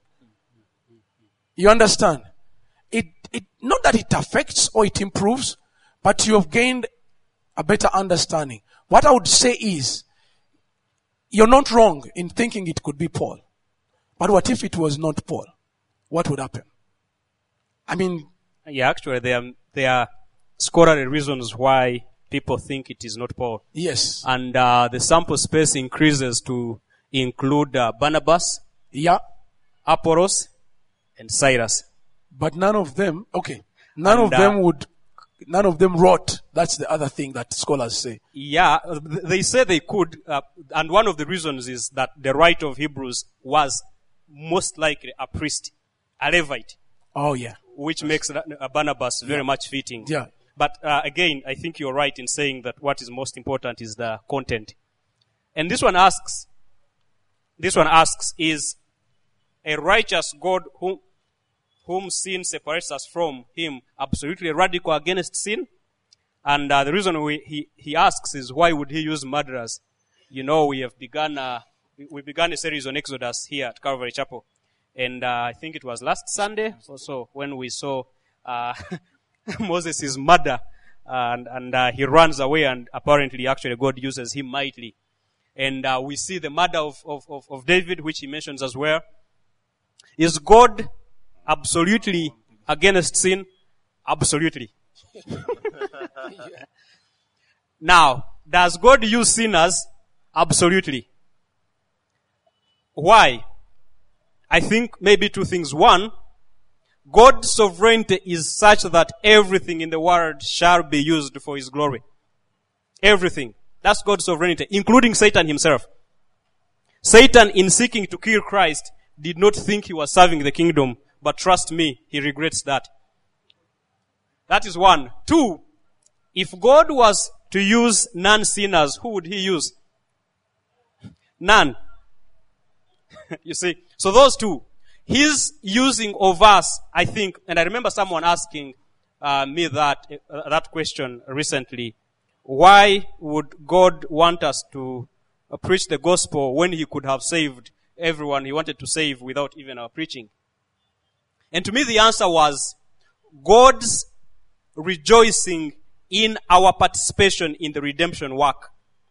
You understand? It, it, not that it affects or it improves, but you have gained a better understanding. What I would say is, you're not wrong in thinking it could be Paul. But what if it was not Paul? What would happen? I mean... Yeah, actually, there are, there are scholarly reasons why people think it is not Paul. Yes. And uh, the sample space increases to include uh, Barnabas, Yeah. Apollos, and Cyrus. But none of them, okay, none And, of them uh, would, none of them wrote. That's the other thing that scholars say. Yeah, uh, th- they say they could, uh, and one of the reasons is that the writer of Hebrews was most likely a priest, a Levite, Oh yeah. which makes uh, Barnabas very much fitting. Yeah. But uh, again, I think you're right in saying that what is most important is the content. And this one asks, this one asks, is a righteous God whom, whom sin separates us from him absolutely radical against sin? And uh, the reason we, he, he asks is, why would he use murderers? You know, we have begun, uh, we, we began a series on Exodus here at Calvary Chapel. And uh, I think it was last Sunday or so when we saw uh, Moses' murder. And, and uh, he runs away, and apparently actually God uses him mightily. And uh, we see the murder of, of, of, of David, which he mentions as well. Is God absolutely against sin? Absolutely. Now, does God use sinners? Absolutely. Why? I think maybe two things. One, God's sovereignty is such that everything in the world shall be used for His glory. Everything. That's God's sovereignty, including Satan himself. Satan, in seeking to kill Christ, did not think he was serving the kingdom, but trust me, he regrets that. That is one. Two, if God was to use non-sinners, who would He use? None. You see? So those two. His using of us, I think, and I remember someone asking uh, me that uh, that question recently. Why would God want us to uh, preach the gospel when He could have saved everyone He wanted to save without even our preaching? And to me the answer was God's rejoicing in our participation in the redemption work.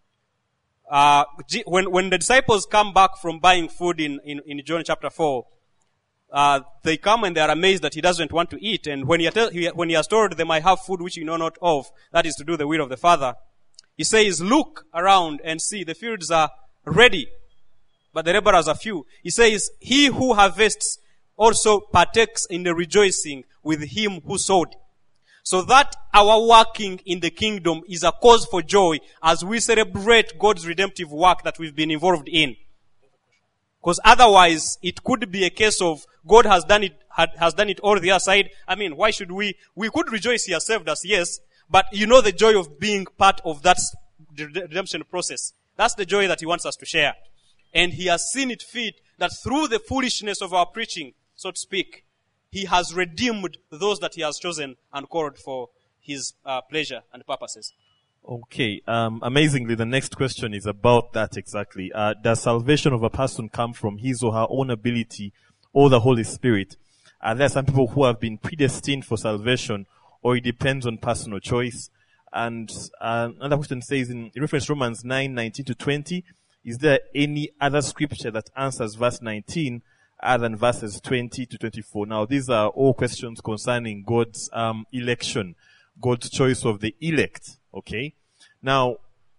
Uh, when, when the disciples come back from buying food in, in, in John chapter four, uh, they come and they are amazed that He doesn't want to eat. And when he, he, when he has told them, I have food which you know not of, that is to do the will of the Father, He says, look around and see, the fields are ready, but the laborers are few. He says, he who harvests also partakes in the rejoicing with him who sowed. So that our working in the kingdom is a cause for joy as we celebrate God's redemptive work that we've been involved in. Because otherwise, it could be a case of God has done it, had, has done it all the other side. I mean, why should we? We could rejoice He has saved us, yes, but you know the joy of being part of that redemption process. That's the joy that He wants us to share. And He has seen it fit that through the foolishness of our preaching, so to speak, He has redeemed those that He has chosen and called for His uh, pleasure and purposes. Okay, um, amazingly, the next question is about that exactly. Uh, does salvation of a person come from his or her own ability or the Holy Spirit? Are there some people who have been predestined for salvation, or it depends on personal choice? And uh, another question says, in reference Romans nine, nineteen to twenty, is there any other scripture that answers verse nineteen other than verses twenty to twenty-four? Now, these are all questions concerning God's um, election, God's choice of the elect. Okay? Now,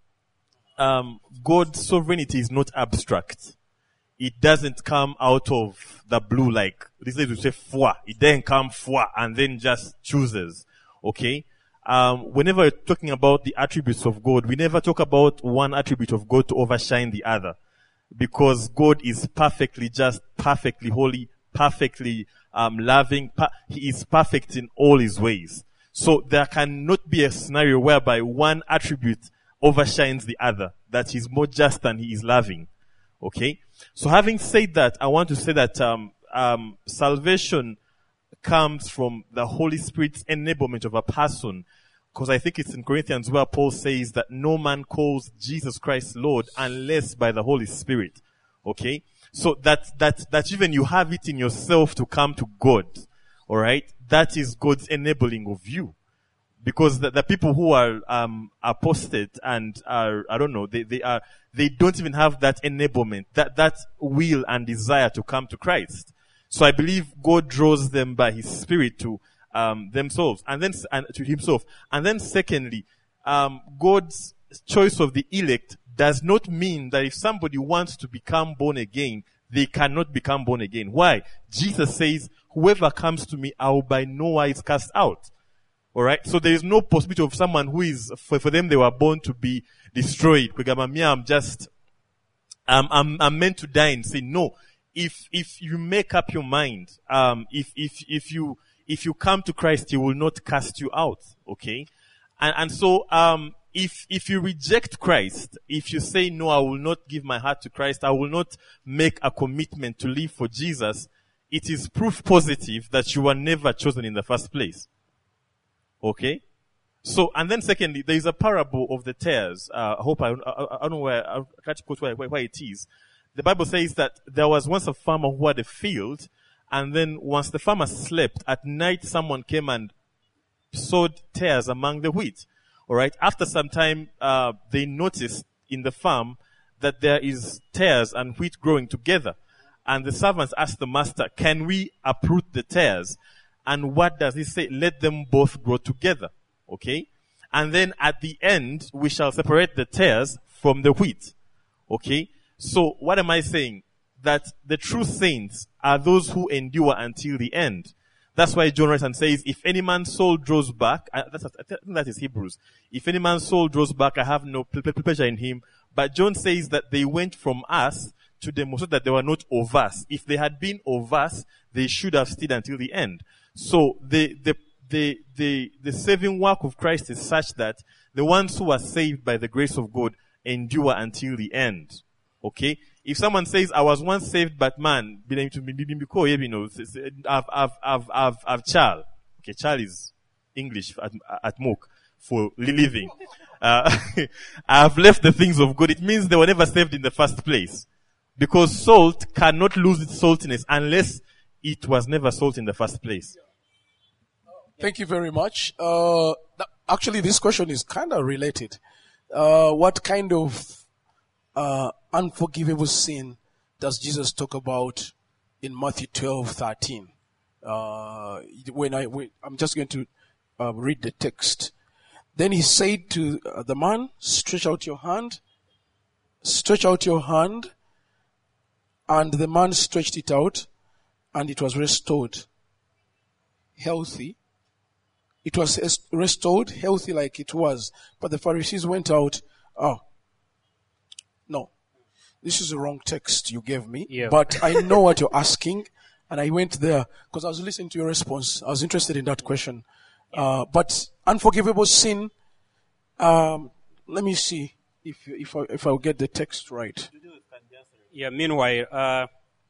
um, God's sovereignty is not abstract. It doesn't come out of the blue like, this is to say, foi. It doesn't come foi and then just chooses. Okay? Um, whenever we're talking about the attributes of God, we never talk about one attribute of God to overshine the other. Because God is perfectly just, perfectly holy, perfectly um, loving. Per- he is perfect in all His ways. So there cannot be a scenario whereby one attribute overshines the other, that He's more just than He is loving. Okay? So having said that, I want to say that um, um, salvation comes from the Holy Spirit's enablement of a person. Because I think it's in Corinthians where Paul says that no man calls Jesus Christ Lord unless by the Holy Spirit. Okay? So that, that, that even you have it in yourself to come to God. Alright? That is God's enabling of you. Because the, the people who are, um, apostate and are, I don't know, they, they are, they don't even have that enablement, that, that will and desire to come to Christ. So I believe God draws them by His Spirit to, um, themselves and then, and to Himself. And then secondly, um, God's choice of the elect does not mean that if somebody wants to become born again, they cannot become born again. Why? Jesus says, whoever comes to me, I will by no wise cast out. Alright? So there is no possibility of someone who is, for, for them they were born to be destroyed. I'm just, um, I'm, I'm meant to die and say, no. If, if you make up your mind, um, if, if, if you, if you come to Christ, He will not cast you out. Okay? And, and so, um, if, if you reject Christ, if you say, no, I will not give my heart to Christ, I will not make a commitment to live for Jesus, it is proof positive that you were never chosen in the first place. Okay? So, and then secondly, there is a parable of the tares. Uh, I hope I, I, I don't know where, I can't quote where, where, where it is. The Bible says that there was once a farmer who had a field, and then once the farmer slept, at night someone came and sowed tares among the wheat. Alright? After some time, uh, they noticed in the farm that there is tares and wheat growing together. And the servants asked the master, can we uproot the tares? And what does he say? Let them both grow together. Okay? And then at the end, we shall separate the tares from the wheat. Okay? So what am I saying? That the true saints are those who endure until the end. That's why John writes and says, if any man's soul draws back, uh, that's, I think that is Hebrews. If any man's soul draws back, I have no pleasure in him. But John says that they went from us to demonstrate that they were not of us. If they had been of us, they should have stayed until the end. So the, the, the, the, the saving work of Christ is such that the ones who are saved by the grace of God endure until the end. Okay? If someone says, I was once saved, but man, you know, I've, I've, I've, I've, I've Charl. Okay, Charl is English at, at Mook for living. Uh, I've left the things of God. It means they were never saved in the first place. Because salt cannot lose its saltiness unless it was never salt in the first place. Thank you very much. Uh, actually, this question is kind of related. Uh, what kind of uh, unforgivable sin does Jesus talk about in Matthew twelve thirteen? Uh, when I, when, I'm just going to uh, read the text. Then he said to uh, the man, stretch out your hand, stretch out your hand, and the man stretched it out, and it was restored, healthy. It was restored, healthy like it was. But the Pharisees went out, oh, no, this is the wrong text you gave me. Yeah. But I know what you're asking, and I went there because I was listening to your response. I was interested in that question. Uh, but unforgivable sin, um, let me see if if I, if I'll get the text right. Yeah, meanwhile, uh,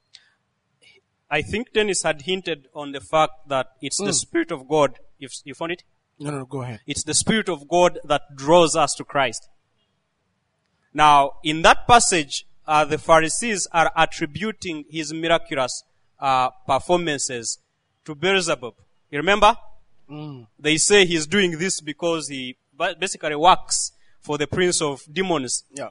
I think Dennis had hinted on the fact that it's Mm. the Spirit of God. You, you found it? No, no, no, go ahead. It's the Spirit of God that draws us to Christ. Now, in that passage, uh, the Pharisees are attributing his miraculous uh, performances to Beelzebub. You remember? Mm. They say he's doing this because he ba- basically works for the prince of demons. Yeah.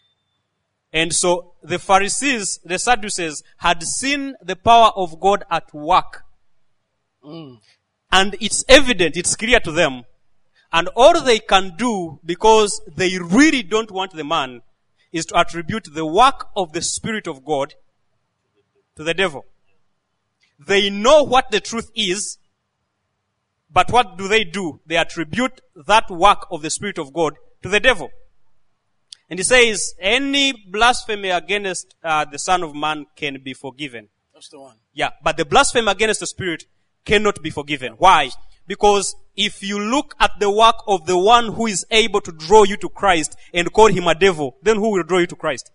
And so the Pharisees, the Sadducees, had seen the power of God at work. Mm. And it's evident, it's clear to them. And all they can do, because they really don't want the man, is to attribute the work of the Spirit of God to the devil. They know what the truth is, but what do they do? They attribute that work of the Spirit of God to the devil. And he says, any blasphemy against uh, the Son of Man can be forgiven. That's the one. Yeah, but the blasphemy against the Spirit cannot be forgiven. Why? Because if you look at the work of the one who is able to draw you to Christ and call him a devil, then who will draw you to Christ?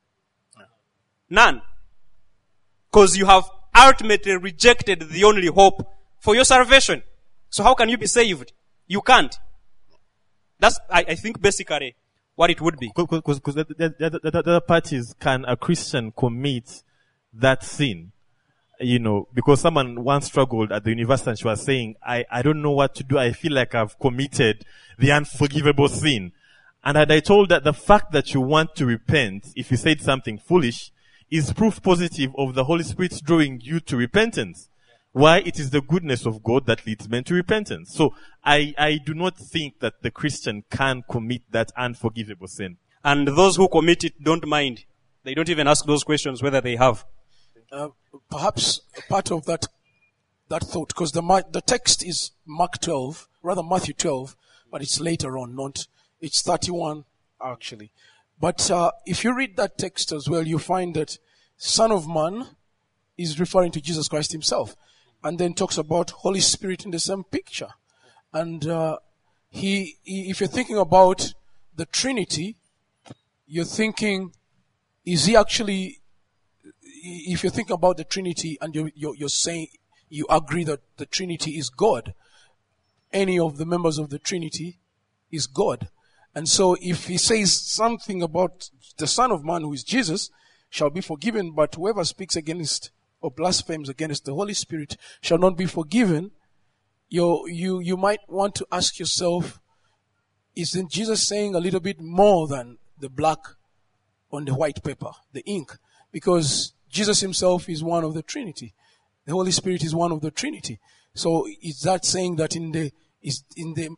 None. Because you have ultimately rejected the only hope for your salvation. So how can you be saved? You can't. That's, I, I think, basically what it would be. Because the, the, the, the, the other part is, can a Christian commit that sin? You know, because someone once struggled at the university and she was saying, I, I don't know what to do. I feel like I've committed the unforgivable sin. And had I told that the fact that you want to repent, if you said something foolish, is proof positive of the Holy Spirit drawing you to repentance. Why? It is the goodness of God that leads men to repentance. So I, I do not think that the Christian can commit that unforgivable sin. And those who commit it don't mind. They don't even ask those questions whether they have. Uh, perhaps a part of that that thought, because the Ma- the text is Mark twelve, rather Matthew twelve, but it's later on, not it's thirty-one actually. But uh, if you read that text as well, you find that Son of Man is referring to Jesus Christ himself, and then talks about Holy Spirit in the same picture. And uh, he, he, if you're thinking about the Trinity, you're thinking, is he actually? If you think about the Trinity and you're, you're, you're saying you agree that the Trinity is God, any of the members of the Trinity is God. And so if he says something about the Son of Man, who is Jesus, shall be forgiven, but whoever speaks against or blasphemes against the Holy Spirit shall not be forgiven, you, you, you might want to ask yourself, isn't Jesus saying a little bit more than the black on the white paper, the ink? Because Jesus himself is one of the Trinity. The Holy Spirit is one of the Trinity. So is that saying that in the is in the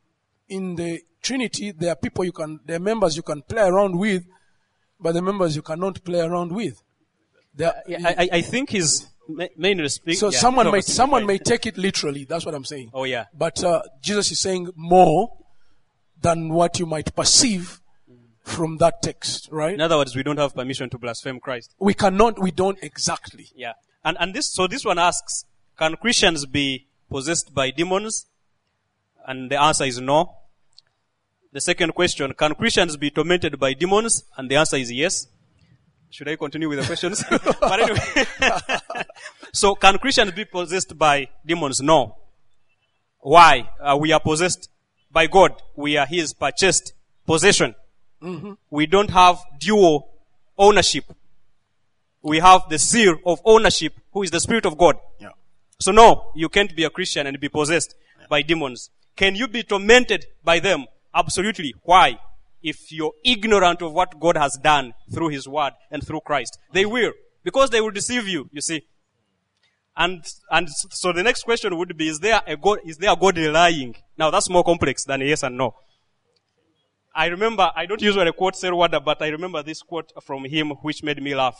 in the Trinity, there are people you can, there are members you can play around with, but the members you cannot play around with. There, I, I, I think his ma- main speak. so yeah, someone no, may, someone right. may take it literally. That's what I'm saying. Oh yeah. But uh, Jesus is saying more than what you might perceive from that text, right? In other words, we don't have permission to blaspheme Christ. We cannot, we don't exactly. Yeah. And and this so this one asks, can Christians be possessed by demons? And the answer is no. The second question, can Christians be tormented by demons? And the answer is yes. Should I continue with the questions? But anyway. So can Christians be possessed by demons? No. Why? Uh, we are possessed by God. We are His purchased possession. Mm-hmm. We don't have dual ownership. We have the seal of ownership, who is the Spirit of God. Yeah. So no, you can't be a Christian and be possessed yeah. by demons. Can you be tormented by them? Absolutely. Why? If you're ignorant of what God has done through His Word and through Christ. They will. Because they will deceive you, you see. And, and so the next question would be, is there a God, is there a God lying? Now that's more complex than yes and no. I remember, I don't usually quote Serwada, but I remember this quote from him which made me laugh.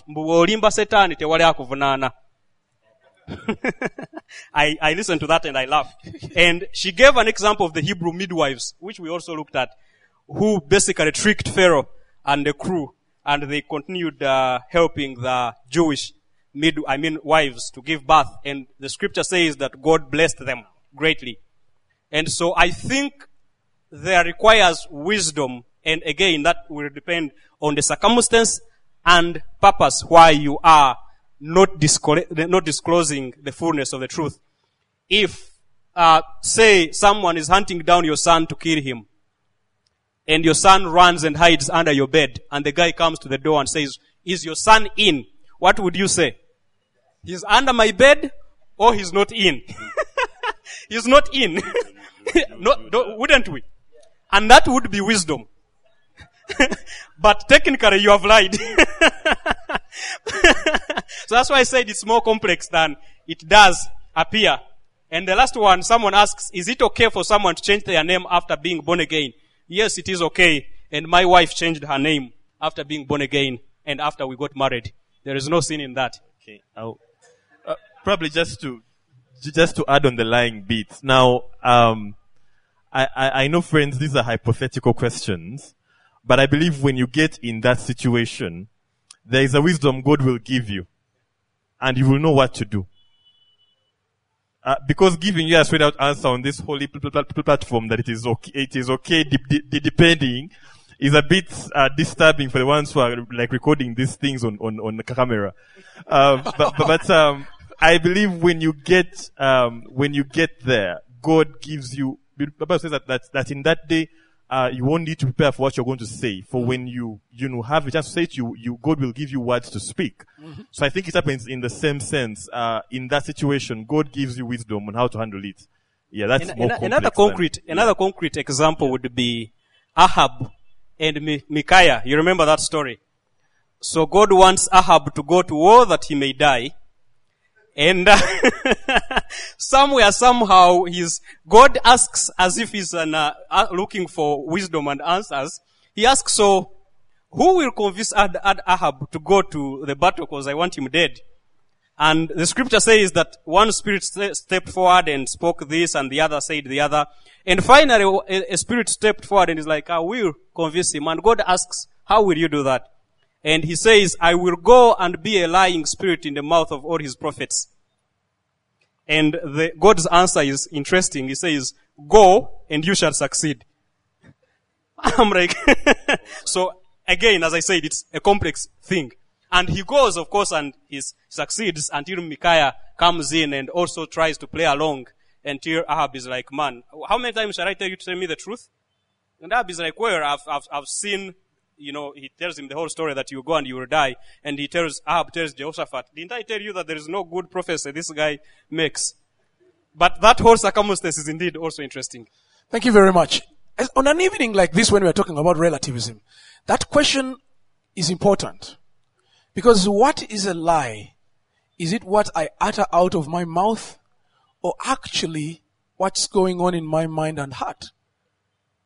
I, I listened to that and I laughed. And she gave an example of the Hebrew midwives, which we also looked at, who basically tricked Pharaoh and the crew, and they continued uh, helping the Jewish mid, I mean wives to give birth. And the scripture says that God blessed them greatly. And so I think there requires wisdom, and again, that will depend on the circumstance and purpose why you are not, disclo- not disclosing the fullness of the truth. If, uh, say, someone is hunting down your son to kill him, and your son runs and hides under your bed, and the guy comes to the door and says, is your son in? What would you say? He's under my bed, or he's not in? He's not in. no, no, wouldn't we? And that would be wisdom. But technically you have lied. So that's why I said it's more complex than it does appear. And the last one, someone asks, is it okay for someone to change their name after being born again? Yes, it is okay. And my wife changed her name after being born again and after we got married. There is no sin in that. Okay. I'll, uh, probably just to, just to add on the lying bit. Now, um, I, I, I know, friends, these are hypothetical questions, but I believe when you get in that situation, there is a wisdom God will give you, and you will know what to do. Uh, because giving you a straight out answer on this holy pl- pl- pl- platform that it is okay, it is okay de- de- depending, is a bit uh, disturbing for the ones who are like recording these things on on on the camera. Uh, but but, but um, I believe when you get um, when you get there, God gives you. The Bible says that, that, that in that day, uh, you won't need to prepare for what you're going to say. For when you, you know, have a chance to say it, you, you, God will give you words to speak. Mm-hmm. So I think it happens in the same sense. Uh, in that situation, God gives you wisdom on how to handle it. Yeah, that's in, more in, complex. Another concrete, than, another yeah. concrete example would be Ahab and Mi- Micaiah. You remember that story? So God wants Ahab to go to war that he may die. And uh, somewhere, somehow, he's, God asks as if he's an, uh, looking for wisdom and answers. He asks, so, who will convince Ad- Ad- Ahab to go to the battle because I want him dead? And the scripture says that one spirit st- stepped forward and spoke this and the other said the other. And finally, a, a spirit stepped forward and is like, I will convince him. And God asks, how will you do that? And he says, I will go and be a lying spirit in the mouth of all his prophets. And the, God's answer is interesting. He says, go and you shall succeed. I'm like, so again, as I said, it's a complex thing. And he goes, of course, and he succeeds until Micaiah comes in and also tries to play along until Ahab is like, man, how many times shall I tell you to tell me the truth? And Ahab is like, well, I've, I've, I've seen, you know, he tells him the whole story that you go and you will die. And he tells, Ahab tells Jehoshaphat, didn't I tell you that there is no good prophecy this guy makes? But that whole circumstance is indeed also interesting. Thank you very much. As on an evening like this when we are talking about relativism, that question is important. Because what is a lie? Is it what I utter out of my mouth? Or actually what's going on in my mind and heart?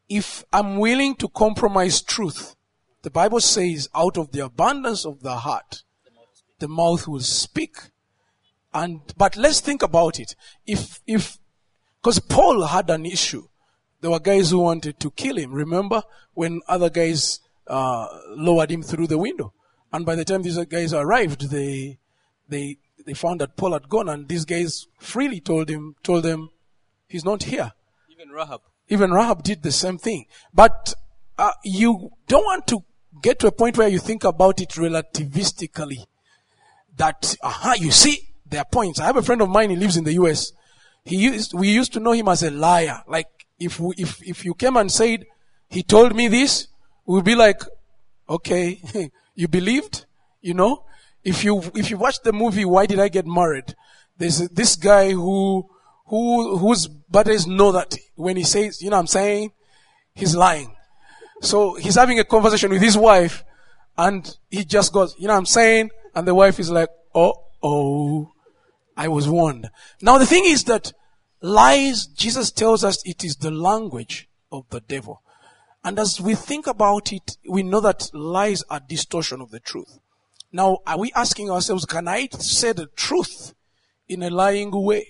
if I'm willing to compromise truth, the Bible says out of the abundance of the heart, the mouth will speak. And, but let's think about it. If, if, cause Paul had an issue. There were guys who wanted to kill him. Remember when other guys, uh, lowered him through the window? And by the time these guys arrived, they, they, they found that Paul had gone, and these guys freely told him, told them, he's not here. Even Rahab. Even Rahab did the same thing. But, uh, you don't want to get to a point where you think about it relativistically. That, aha, you see, there are points. I have a friend of mine, he lives in the U S. He used, we used to know him as a liar. Like, if we, if, if you came and said, he told me this, we'd be like, okay, you believed? You know? If you, if you watch the movie, Why Did I Get Married? There's this guy who, who, whose buddies know that when he says, you know what I'm saying? He's lying. So he's having a conversation with his wife, and he just goes, you know what I'm saying? And the wife is like, oh, oh, I was warned. Now the thing is that lies, Jesus tells us it is the language of the devil. And as we think about it, we know that lies are distortion of the truth. Now, are we asking ourselves, can I say the truth in a lying way?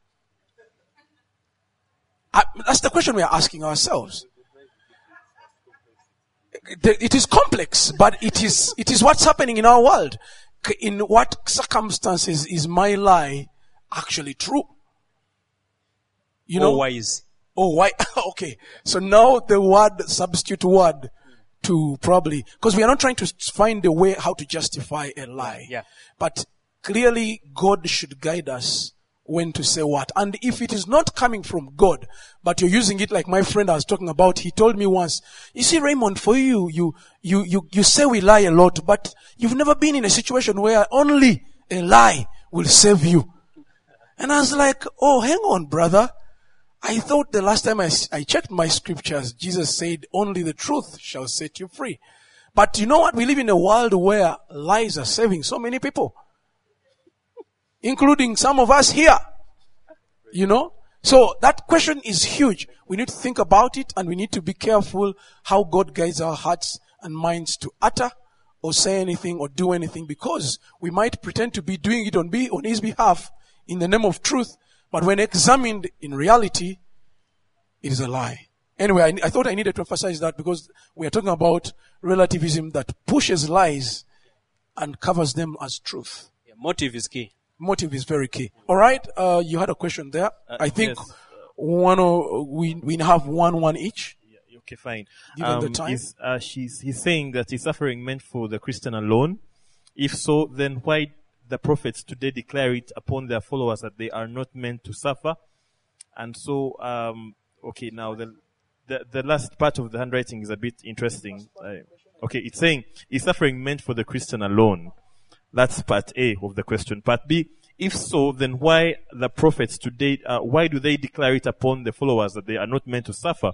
I, that's the question we are asking ourselves. It is complex, but it is, it is what's happening in our world. In what circumstances is my lie actually true? You know? Or wise. Oh, why? Okay. So now the word, substitute word to probably, because we are not trying to find a way how to justify a lie. Yeah. But clearly God should guide us when to say what. And if it is not coming from God, but you're using it like my friend I was talking about, he told me once, you see, Raymond, for you, you, you, you, you say we lie a lot, but you've never been in a situation where only a lie will save you. And I was like, oh, hang on, brother. I thought the last time I, I checked my scriptures, Jesus said, only the truth shall set you free. But you know what? We live in a world where lies are saving so many people, including some of us here. You know? So that question is huge. We need to think about it, and we need to be careful how God guides our hearts and minds to utter or say anything or do anything, because we might pretend to be doing it on, be, on His behalf in the name of truth, but when examined in reality, it is a lie. Anyway, I, I thought I needed to emphasize that because we are talking about relativism that pushes lies and covers them as truth. Yeah, motive is key. Motive is very key. All right, uh, you had a question there. Uh, I think yes. one or we we have one one each. Yeah, okay, fine. Given um, the time. Is, uh, she's, he's saying that is suffering meant for the Christian alone? If so, then why the prophets today declare it upon their followers that they are not meant to suffer? And so, um, okay, now the, the the last part of the handwriting is a bit interesting. Uh, okay, it's saying, is suffering meant for the Christian alone? That's part A of the question. Part B, if so, then why the prophets today, uh, why do they declare it upon the followers that they are not meant to suffer?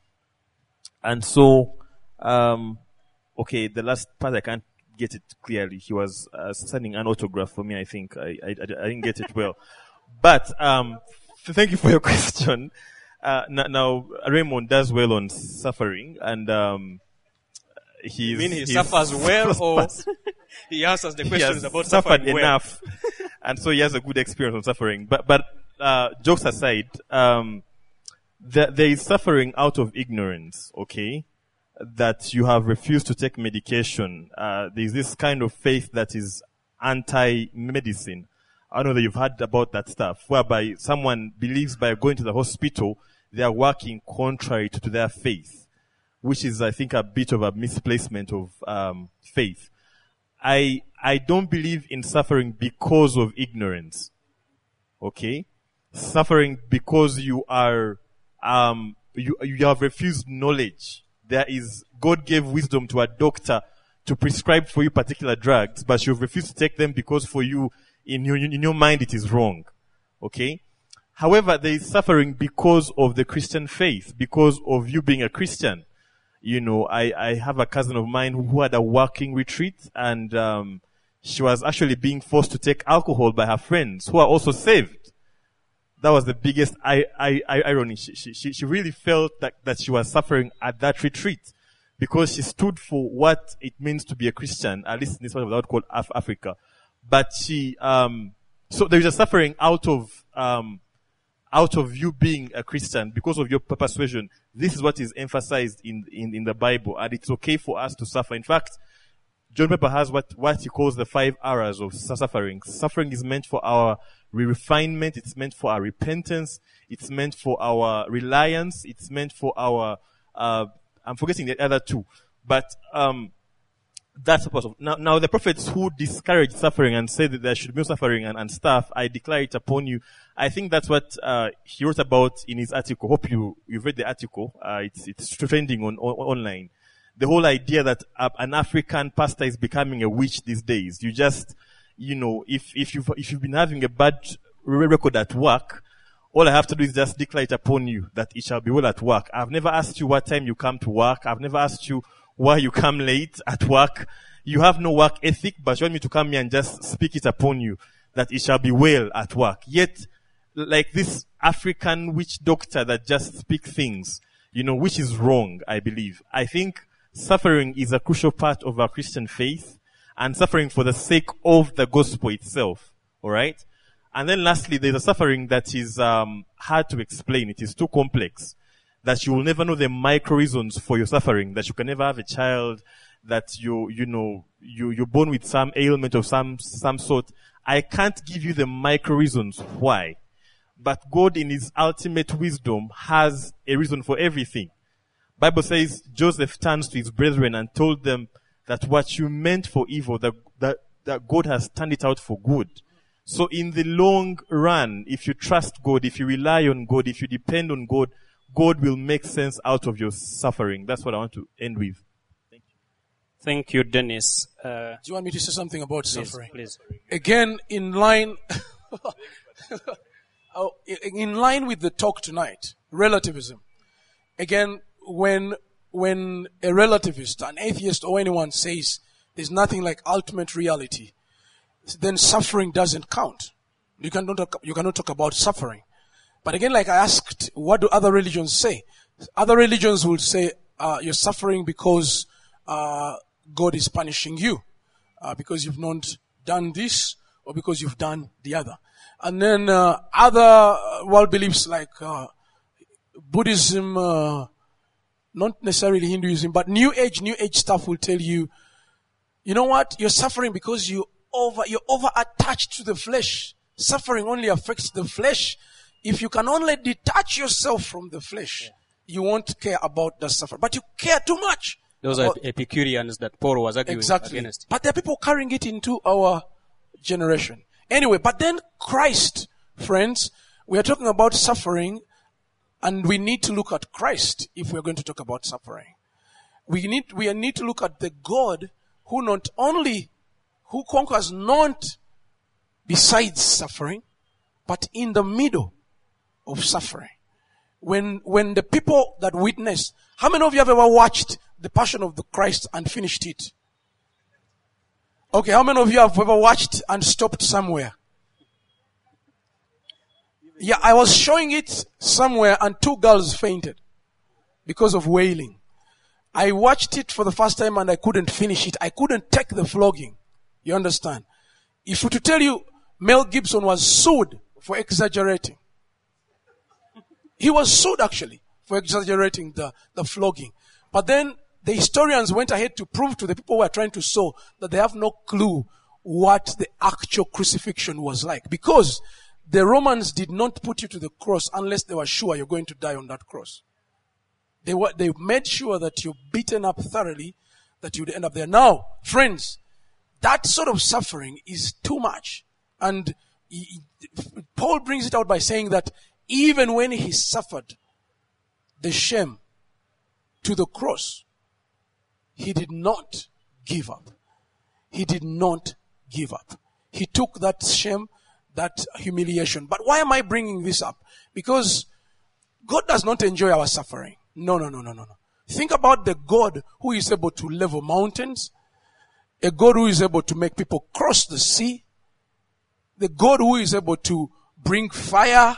And so, um, okay, the last part I can't get it clearly. He was uh, sending an autograph for me, I think. I, I, I didn't get it well. But, um, thank you for your question. Uh, n- now, Raymond does well on suffering, and, um, he's, You mean he he's suffers well, or he answers the he questions has about suffered suffering well? enough, and so he has a good experience on suffering. But, but, uh, jokes aside, um, there, there is suffering out of ignorance, okay? That you have refused to take medication. Uh, there's this kind of faith that is anti-medicine. I know that you've heard about that stuff, whereby someone believes by going to the hospital, they are working contrary to, to their faith, which is, I think, a bit of a misplacement of um, faith. I I don't believe in suffering because of ignorance. Okay? Suffering because you are um you you have refused knowledge. There is, God gave wisdom to a doctor to prescribe for you particular drugs, but you've refused to take them because for you, in your, in your mind, it is wrong. Okay? However, there is suffering because of the Christian faith, because of you being a Christian. You know, I, I have a cousin of mine who had a working retreat, and um, she was actually being forced to take alcohol by her friends who are also saved. that was the biggest I, I, I, irony. She, she, she really felt that, that she was suffering at that retreat because she stood for what it means to be a Christian, at least in this part of the world called Af- Africa. But she, um, so there is a suffering out of, um, out of you being a Christian because of your persuasion. This is what is emphasized in, in, in the Bible, and it's okay for us to suffer. In fact, John Piper has what, what he calls the five R's of suffering. Suffering is meant for our refinement, it's meant for our repentance, it's meant for our reliance, it's meant for our, uh, I'm forgetting the other two. But, um, that's the of now, now the prophets who discourage suffering and say that there should be no suffering and, and stuff, I declare it upon you. I think that's what, uh, he wrote about in his article. Hope you, you've read the article. Uh, it's, it's trending on, on online. The whole idea that uh, an African pastor is becoming a witch these days. You just, you know, if, if you've, if you've been having a bad record at work, all I have to do is just declare it upon you that it shall be well at work. I've never asked you what time you come to work. I've never asked you why you come late at work. You have no work ethic, but you want me to come here and just speak it upon you that it shall be well at work. Yet, like this African witch doctor that just speaks things, you know, which is wrong, I believe. I think suffering is a crucial part of our Christian faith, and suffering for the sake of the gospel itself. Alright? And then lastly, there's a suffering that is um hard to explain. It is too complex. That you will never know the micro reasons for your suffering, that you can never have a child, that you, you know, you, you're born with some ailment of some, some sort. I can't give you the micro reasons why. But God in His ultimate wisdom has a reason for everything. Bible says Joseph turns to his brethren and told them that what you meant for evil, that, that, that God has turned it out for good. So in the long run, if you trust God, if you rely on God, if you depend on God, God will make sense out of your suffering. That's what I want to end with. Thank you. Thank you, Dennis. Uh, Do you want me to say something about please, suffering? please. Again, in line, oh, in line with the talk tonight, relativism. Again, when, when a relativist, an atheist or anyone says there's nothing like ultimate reality, then suffering doesn't count. You cannot talk, you cannot talk about suffering. But again, like I asked, what do other religions say? Other religions will say, uh, you're suffering because, uh, God is punishing you, uh, because you've not done this or because you've done the other. And then, uh, other world beliefs like, uh, Buddhism, uh, not necessarily Hinduism, but New Age, New Age stuff will tell you, you know what? You're suffering because you over, you're over attached to the flesh. Suffering only affects the flesh. If you can only detach yourself from the flesh, yeah, you won't care about the suffering. But you care too much. Those are Epicureans that Paul was arguing exactly. against. But there are people carrying it into our generation. Anyway, but then Christ, friends, we are talking about suffering, and we need to look at Christ if we're going to talk about suffering. We need, we need to look at the God who not only, who conquers not besides suffering, but in the middle of suffering. When, when the people that witness, how many of you have ever watched The Passion of the Christ and finished it? Okay, how many of you have ever watched and stopped somewhere? Yeah, I was showing it somewhere and two girls fainted because of wailing. I watched it for the first time and I couldn't finish it. I couldn't take the flogging. You understand? If we to tell you, Mel Gibson was sued for exaggerating. He was sued actually for exaggerating the, the flogging. But then the historians went ahead to prove to the people who were trying to sue that they have no clue what the actual crucifixion was like. Because the Romans did not put you to the cross unless they were sure you're going to die on that cross. They were, they made sure that you're beaten up thoroughly, that you'd end up there. Now, friends, that sort of suffering is too much. And he, Paul brings it out by saying that even when he suffered the shame to the cross, he did not give up. He did not give up. He took that shame, that humiliation. But why am I bringing this up? Because God does not enjoy our suffering. No, no, no, no, no, no. Think about the God who is able to level mountains, a God who is able to make people cross the sea, the God who is able to bring fire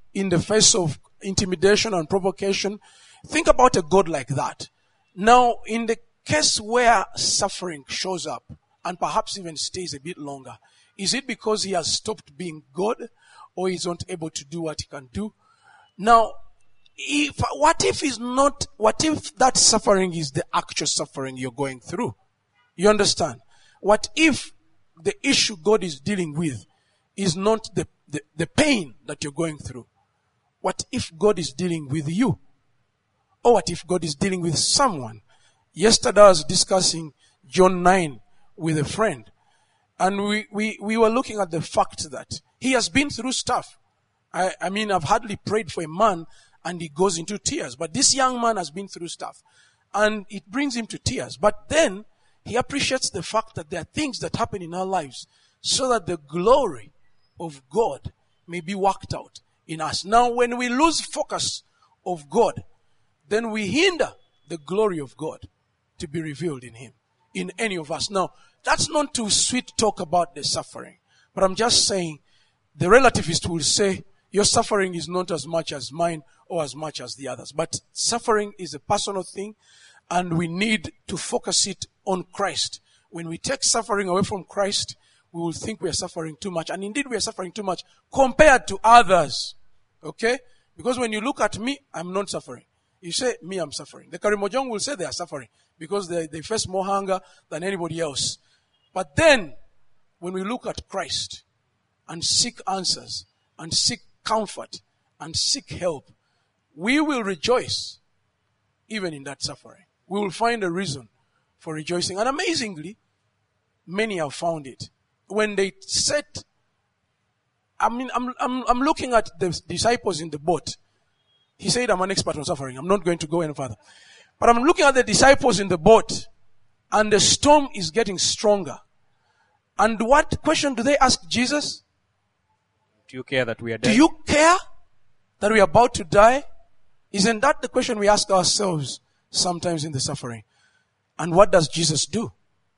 in the face of intimidation and provocation. Think about a God like that. Now, in the case where suffering shows up and perhaps even stays a bit longer, is it because he has stopped being God or he's not able to do what he can do? Now, if, what if he's not, what if that suffering is the actual suffering you're going through? You understand? What if the issue God is dealing with is not the, the, the pain that you're going through? What if God is dealing with you? Or what if God is dealing with someone? Yesterday I was discussing John nine with a friend. And we, we, we were looking at the fact that he has been through stuff. I, I mean, I've hardly prayed for a man and he goes into tears. But this young man has been through stuff. And it brings him to tears. But then he appreciates the fact that there are things that happen in our lives so that the glory of God may be worked out in us. Now, when we lose focus of God, then we hinder the glory of God to be revealed in him, in any of us. Now, that's not too sweet talk about the suffering. But I'm just saying, the relativist will say, your suffering is not as much as mine or as much as the others. But suffering is a personal thing, and we need to focus it on Christ. When we take suffering away from Christ, we will think we are suffering too much. And indeed, we are suffering too much compared to others. Okay? Because when you look at me, I'm not suffering. You say, me, I'm suffering. The Karimojong will say they are suffering because they, they face more hunger than anybody else. But then, when we look at Christ and seek answers and seek comfort and seek help, we will rejoice even in that suffering. We will find a reason for rejoicing. And amazingly, many have found it. When they set, I mean, I'm, I'm, I'm looking at the disciples in the boat. He said, I'm an expert on suffering. I'm not going to go any further. But I'm looking at the disciples in the boat, and the storm is getting stronger. And what question do they ask Jesus? Do you care that we are dead? Do you care that we are about to die? Isn't that the question we ask ourselves sometimes in the suffering? And what does Jesus do?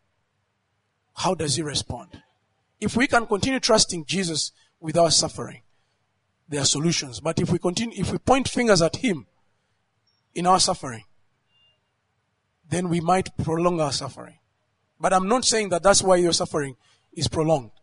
How does he respond? If we can continue trusting Jesus with our suffering, there are solutions. But if we continue, if we point fingers at him in our suffering, then we might prolong our suffering. But I'm not saying that that's why your suffering is prolonged.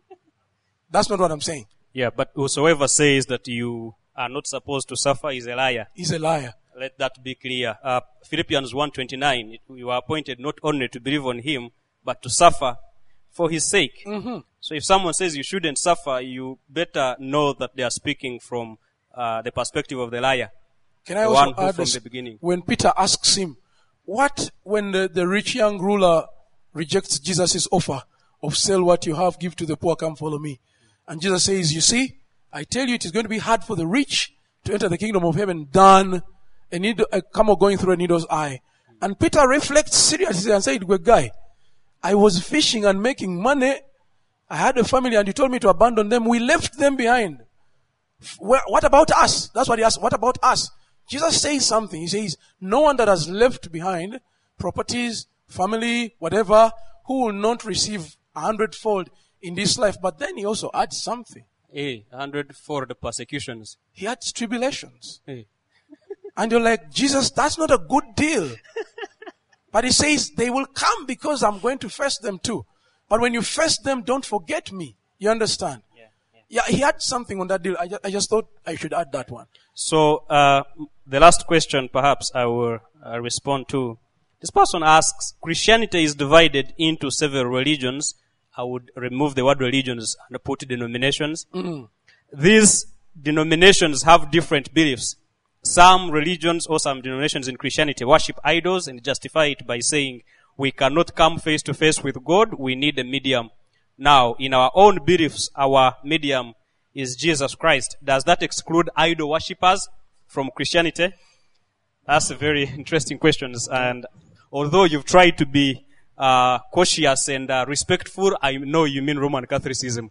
That's not what I'm saying. Yeah, but whosoever says that you are not supposed to suffer is a liar. He's a liar. Let that be clear. Uh, Philippians one twenty-nine, you are appointed not only to believe on him, but to suffer for his sake. Mm-hmm. So if someone says you shouldn't suffer, you better know that they are speaking from uh, the perspective of the liar. Can I the also one who add from this? the beginning. When Peter asks him, what when the, the rich young ruler rejects Jesus' offer of sell what you have, give to the poor, come follow me. And Jesus says, you see, I tell you it is going to be hard for the rich to enter the kingdom of heaven than a, needle, a camel going through a needle's eye. And Peter reflects seriously and said, good guy, I was fishing and making money. I had a family and you told me to abandon them. We left them behind. Well, what about us? That's what he asked. What about us? Jesus says something. He says, no one that has left behind properties, family, whatever, who will not receive a hundredfold in this life. But then he also adds something. Hey, a hundredfold persecutions. He adds tribulations. Hey. And you're like, Jesus, that's not a good deal. But he says, they will come because I'm going to face them too. But when you face them, don't forget me. You understand? Yeah, yeah. Yeah, he had something on that deal. I just, I just thought I should add that one. So, uh, the last question perhaps I will uh, respond to. This person asks, Christianity is divided into several religions. I would remove the word religions and put denominations. Mm-hmm. These denominations have different beliefs. Some religions or some denominations in Christianity worship idols and justify it by saying, we cannot come face to face with God, we need a medium. Now, in our own beliefs, our medium is Jesus Christ. Does that exclude idol worshippers from Christianity? That's a very interesting question. And although you've tried to be uh, cautious and uh, respectful, I know you mean Roman Catholicism.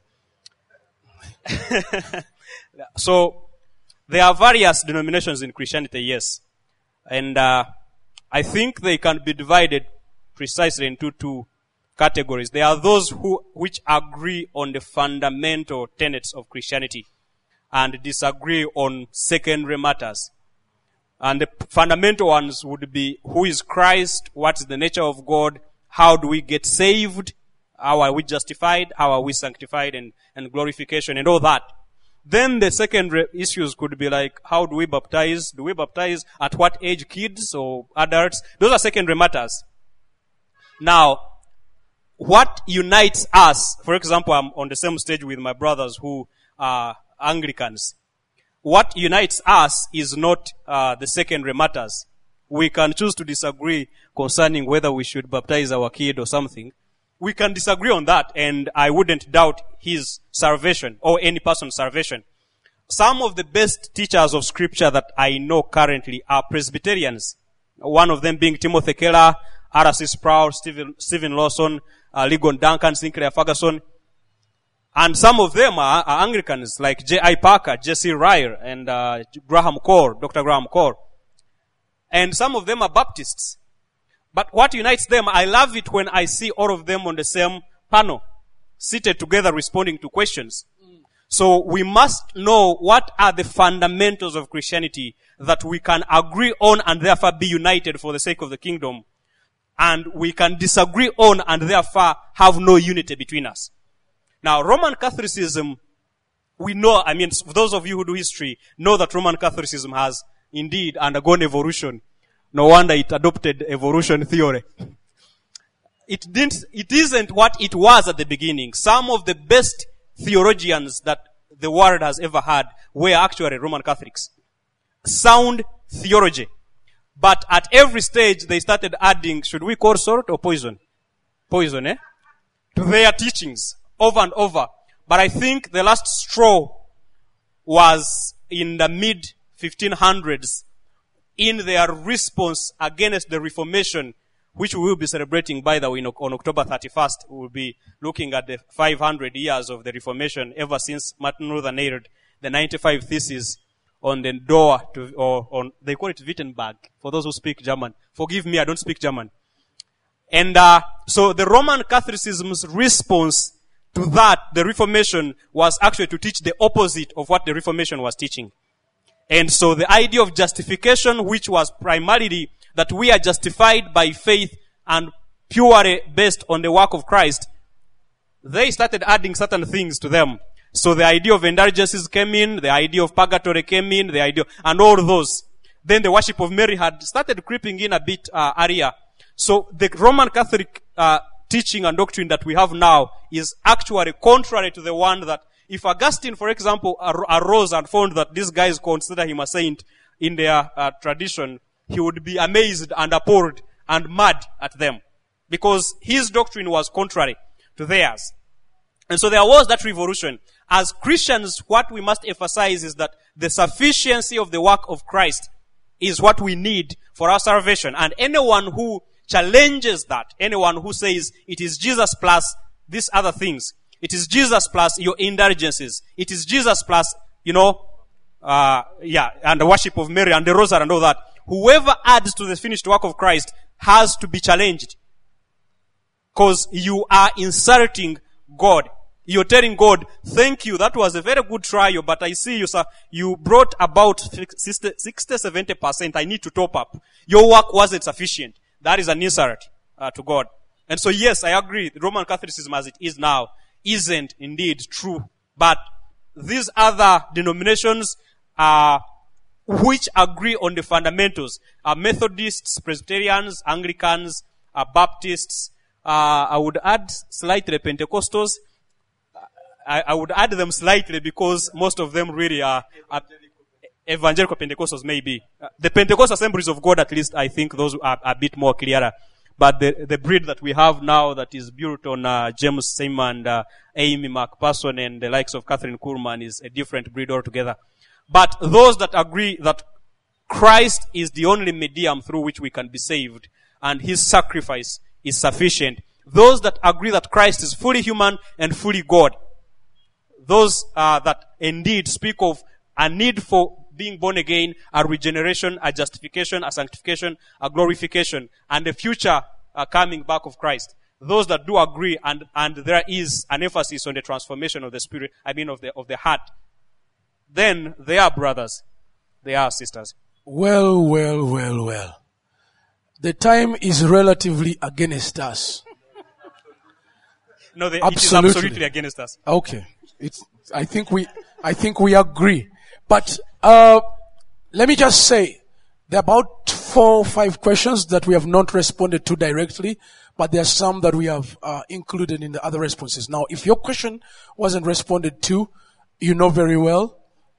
So, there are various denominations in Christianity, yes. And uh, I think they can be divided precisely into two categories. There are those who which agree on the fundamental tenets of Christianity. and disagree on secondary matters. And the fundamental ones would be, who is Christ? What is the nature of God? How do we get saved? How are we justified? How are we sanctified? And, and glorification and all that. Then the secondary issues could be like, how do we baptize? Do we baptize at what age? Kids or adults? Those are secondary matters. Now, what unites us, for example, I'm on the same stage with my brothers who are Anglicans. What unites us is not uh, the secondary matters. We can choose to disagree concerning whether we should baptize our kid or something. We can disagree on that, and I wouldn't doubt his salvation or any person's salvation. Some of the best teachers of scripture that I know currently are Presbyterians. One of them being Timothy Keller, R C Sproul, Stephen, Stephen Lawson, uh, Ligon Duncan, Sinclair Ferguson. And some of them are, are Anglicans, like J I Parker, Jesse Ryer, and uh, Graham Core, Doctor Graham Core. And some of them are Baptists. But what unites them, I love it when I see all of them on the same panel, seated together responding to questions. Mm. So we must know what are the fundamentals of Christianity that we can agree on and therefore be united for the sake of the kingdom. And we can disagree on and therefore have no unity between us. Now, Roman Catholicism, we know, I mean, for those of you who do history, know that Roman Catholicism has indeed undergone evolution. No wonder it adopted evolution theory. It didn't, it isn't what it was at the beginning. Some of the best theologians that the world has ever had were actually Roman Catholics. Sound theology. But at every stage they started adding, should we call salt or poison? Poison, eh? To their teachings, over and over. But I think the last straw was in the mid fifteen hundreds, in their response against the Reformation, which we will be celebrating, by the way, on October thirty-first. We will be looking at the five hundred years of the Reformation ever since Martin Luther nailed the ninety-five Theses on the door, to, or on, they call it Wittenberg, for those who speak German. Forgive me, I don't speak German. And uh, so the Roman Catholicism's response to that, the Reformation, was actually to teach the opposite of what the Reformation was teaching. And so the idea of justification, which was primarily that we are justified by faith and purely based on the work of Christ, they started adding certain things to them. So the idea of indulgences came in, the idea of purgatory came in, the idea, and all those. Then the worship of Mary had started creeping in a bit uh, earlier. So the Roman Catholic uh, teaching and doctrine that we have now is actually contrary to the one that, if Augustine, for example, arose and found that these guys consider him a saint in their uh, tradition, he would be amazed and appalled and mad at them. Because his doctrine was contrary to theirs. And so there was that revolution. As Christians, what we must emphasize is that the sufficiency of the work of Christ is what we need for our salvation. And anyone who challenges that, anyone who says it is Jesus plus these other things, it is Jesus plus your indulgences, it is Jesus plus, you know, uh, yeah, and the worship of Mary and the rosary and all that, whoever adds to the finished work of Christ has to be challenged. Because you are insulting God. You're telling God, thank you, that was a very good trial, but I see you, sir, you brought about sixty, seventy percent. I need to top up. Your work wasn't sufficient. That is an insult uh, to God. And so yes, I agree, Roman Catholicism as it is now isn't indeed true. But these other denominations, uh, which agree on the fundamentals, are Methodists, Presbyterians, Anglicans, uh, Baptists, uh, I would add slightly Pentecostals. I, I would add them slightly because most of them really are, are evangelical Pentecostals, maybe. Uh, the Pentecostal Assemblies of God, at least, I think those are a bit more clearer. But the, the breed that we have now that is built on uh, James Seymour and uh, Amy McPherson and the likes of Catherine Kuhlman is a different breed altogether. But those that agree that Christ is the only medium through which we can be saved and his sacrifice is sufficient. Those that agree that Christ is fully human and fully God. Those uh, that indeed speak of a need for being born again, a regeneration, a justification, a sanctification, a glorification, and the future uh, coming back of Christ. Those that do agree, and and there is an emphasis on the transformation of the spirit, I mean of the of the heart. then they are brothers. They are sisters. Well, well, well, well. The time is relatively against us. No, they, Absolutely. it is absolutely against us. Okay. It's, I think we, I think we agree. But, uh, let me just say, there are about four or five questions that we have not responded to directly, but there are some that we have, uh, included in the other responses. Now, if your question wasn't responded to, you know very well,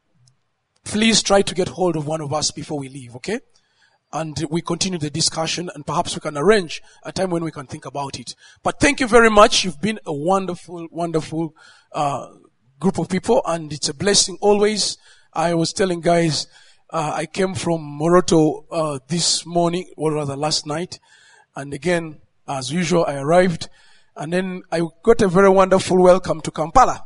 please try to get hold of one of us before we leave, okay? And we continue the discussion, and perhaps we can arrange a time when we can think about it. But thank you very much. You've been a wonderful, wonderful, uh, group of people, and it's a blessing always. I was telling guys, uh, I came from Moroto, uh, this morning, or rather last night. And again, as usual, I arrived, and then I got a very wonderful welcome to Kampala.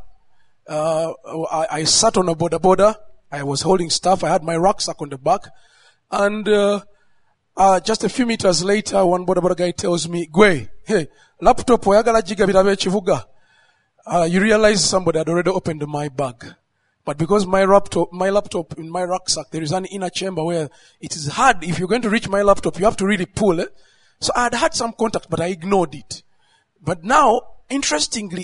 Uh, I, I sat on a border border. I was holding stuff. I had my rucksack on the back. And, uh, uh, just a few meters later, one border border guy tells me, Gwe, hey, laptop oyagala jiga birabe chivuga. Uh, you realize somebody had already opened my bag. But because my laptop, my laptop in my rucksack, there is an inner chamber where it is hard. If you're going to reach my laptop, you have to really pull it. So I had had some contact, but I ignored it. But now, interestingly,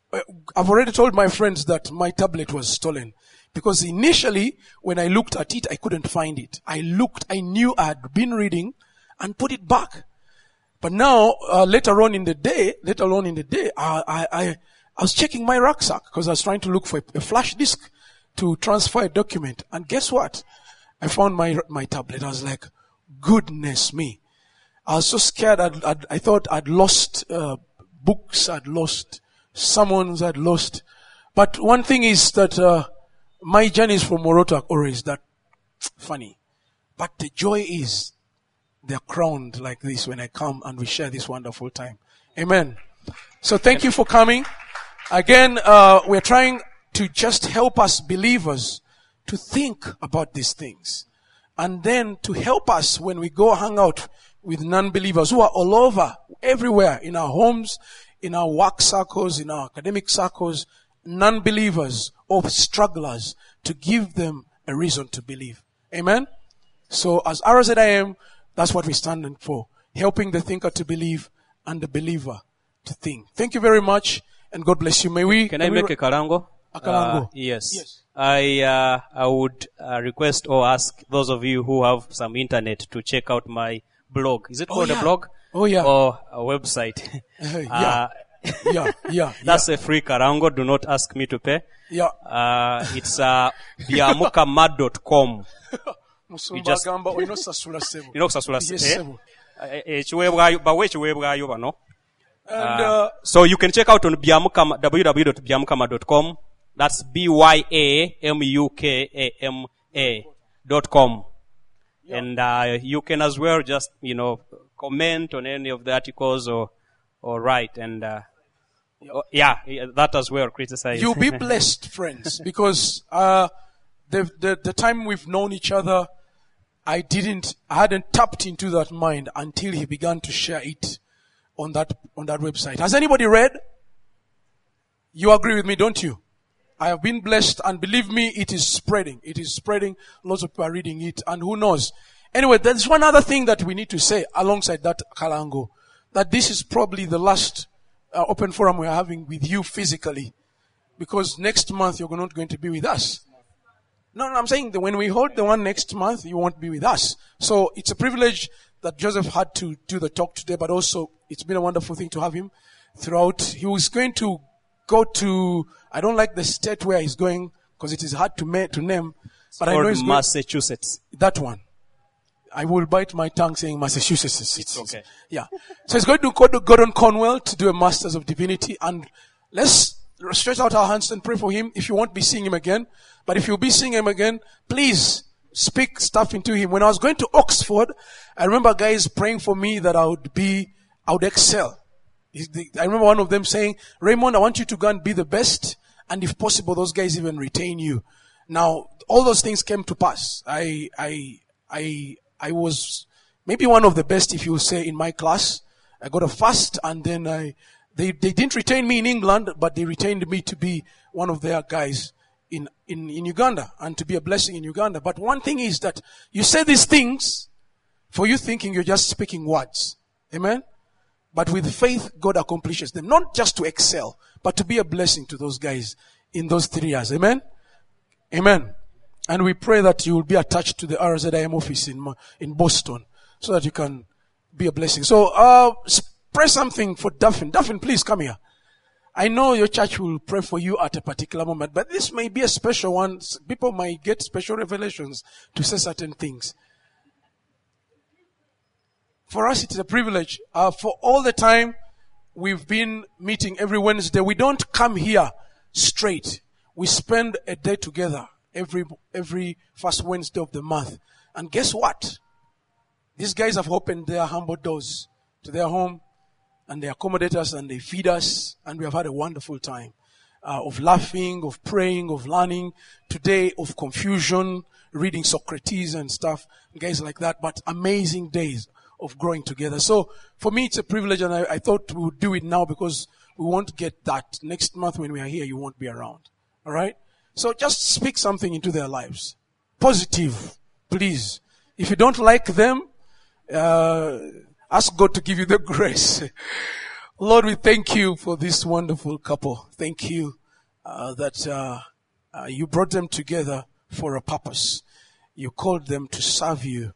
I've already told my friends that my tablet was stolen. Because initially, when I looked at it, I couldn't find it. I looked, I knew I had been reading and put it back. But now, uh, later on in the day, later on in the day, I, I, I, I was checking my rucksack because I was trying to look for a, a flash disk to transfer a document. And guess what? I found my, my tablet. I was like, goodness me. I was so scared. I'd, I'd, I thought I'd lost, uh, books. I'd lost summons. I'd lost. But one thing is that, uh, my journeys from Moroto are always that funny. But the joy is they're crowned like this when I come and we share this wonderful time. Amen. So thank you for coming. Again, uh, we're trying to just help us believers to think about these things. And then to help us when we go hang out with non-believers who are all over, everywhere, in our homes, in our work circles, in our academic circles, non-believers or strugglers, to give them a reason to believe. Amen? So as R Z I M, that's what we're standing for. Helping the thinker to believe and the believer to think. Thank you very much and God bless you. May we... Can I make we, a kalango? A kalango? Uh, yes. Yes. I, uh, I would uh, request or ask those of you who have some internet to check out my blog. Is it Oh, called yeah. a blog? Oh yeah. Or a website? Uh, yeah. Uh, yeah. Yeah. That's a free karango. Do not ask me to pay. Yeah. Uh, it's uh, biamukama dot com. Musumba just- agamba olina osasula ssebo. You know, sasula Yes, eh? ssebo. Eh, ekiweebwayo bawe ekiweebwayo bano. And, Uh, uh, so you can check out on biamukama, w w w dot biamukama dot com. That's B Y A M U K A M A dot com. And uh, you can as well just, you know, comment on any of the articles or or write. And uh, oh, yeah, yeah, that as well, criticize. You'll be blessed, friends, because uh, the, the the time we've known each other, I didn't, I hadn't tapped into that mind until he began to share it on that on that website. Has anybody read? You agree with me, don't you? I have been blessed, and believe me, it is spreading. It is spreading. Lots of people are reading it, and who knows? Anyway, there's one other thing that we need to say alongside that, Kalango, that this is probably the last uh, open forum we are having with you physically, because next month you're not going to be with us. No, no, I'm saying that when we hold the one next month, you won't be with us. So it's a privilege that Joseph had to do the talk today, but also it's been a wonderful thing to have him throughout. He was going to go to, I don't like the state where he's going because it is hard to, ma- to name, but I know Or he's going, Massachusetts. that one. I will bite my tongue saying Massachusetts. It's, it's okay. Yeah. So he's going to go to Gordon Conwell to do a Masters of Divinity, and let's stretch out our hands and pray for him if you won't be seeing him again. But if you'll be seeing him again, please speak stuff into him. When I was going to Oxford, I remember guys praying for me that I would be, I would excel. I remember one of them saying, Raymond, I want you to go and be the best, and if possible, those guys even retain you. Now, all those things came to pass. I, I, I, I was maybe one of the best, if you will say, in my class. I got a first, and then I, they, they didn't retain me in England, but they retained me to be one of their guys in, in, in Uganda and to be a blessing in Uganda. But one thing is that you say these things for you thinking you're just speaking words. Amen? But with faith, God accomplishes them. Not just to excel, but to be a blessing to those guys in those three years. Amen? Amen. And we pray that you will be attached to the R Z I M office in in Boston so that you can be a blessing. So, uh, pray something for Daphne. Daphne, please come here. I know your church will pray for you at a particular moment, but this may be a special one. People might get special revelations to say certain things. For us, it's a privilege. Uh, for all the time we've been meeting every Wednesday, we don't come here straight. We spend a day together every every first Wednesday of the month. And guess what? These guys have opened their humble doors to their home, and they accommodate us and they feed us, and we have had a wonderful time uh, of laughing, of praying, of learning. Today, of confusion, reading Socrates and stuff, guys like that, but amazing days of growing together. So for me, it's a privilege, and I, I thought we would do it now because we won't get that. Next month when we are here, you won't be around. All right? So just speak something into their lives. Positive, please. If you don't like them, uh, ask God to give you the grace. Lord, we thank you for this wonderful couple. Thank you uh, that uh, uh, you brought them together for a purpose. You called them to serve you,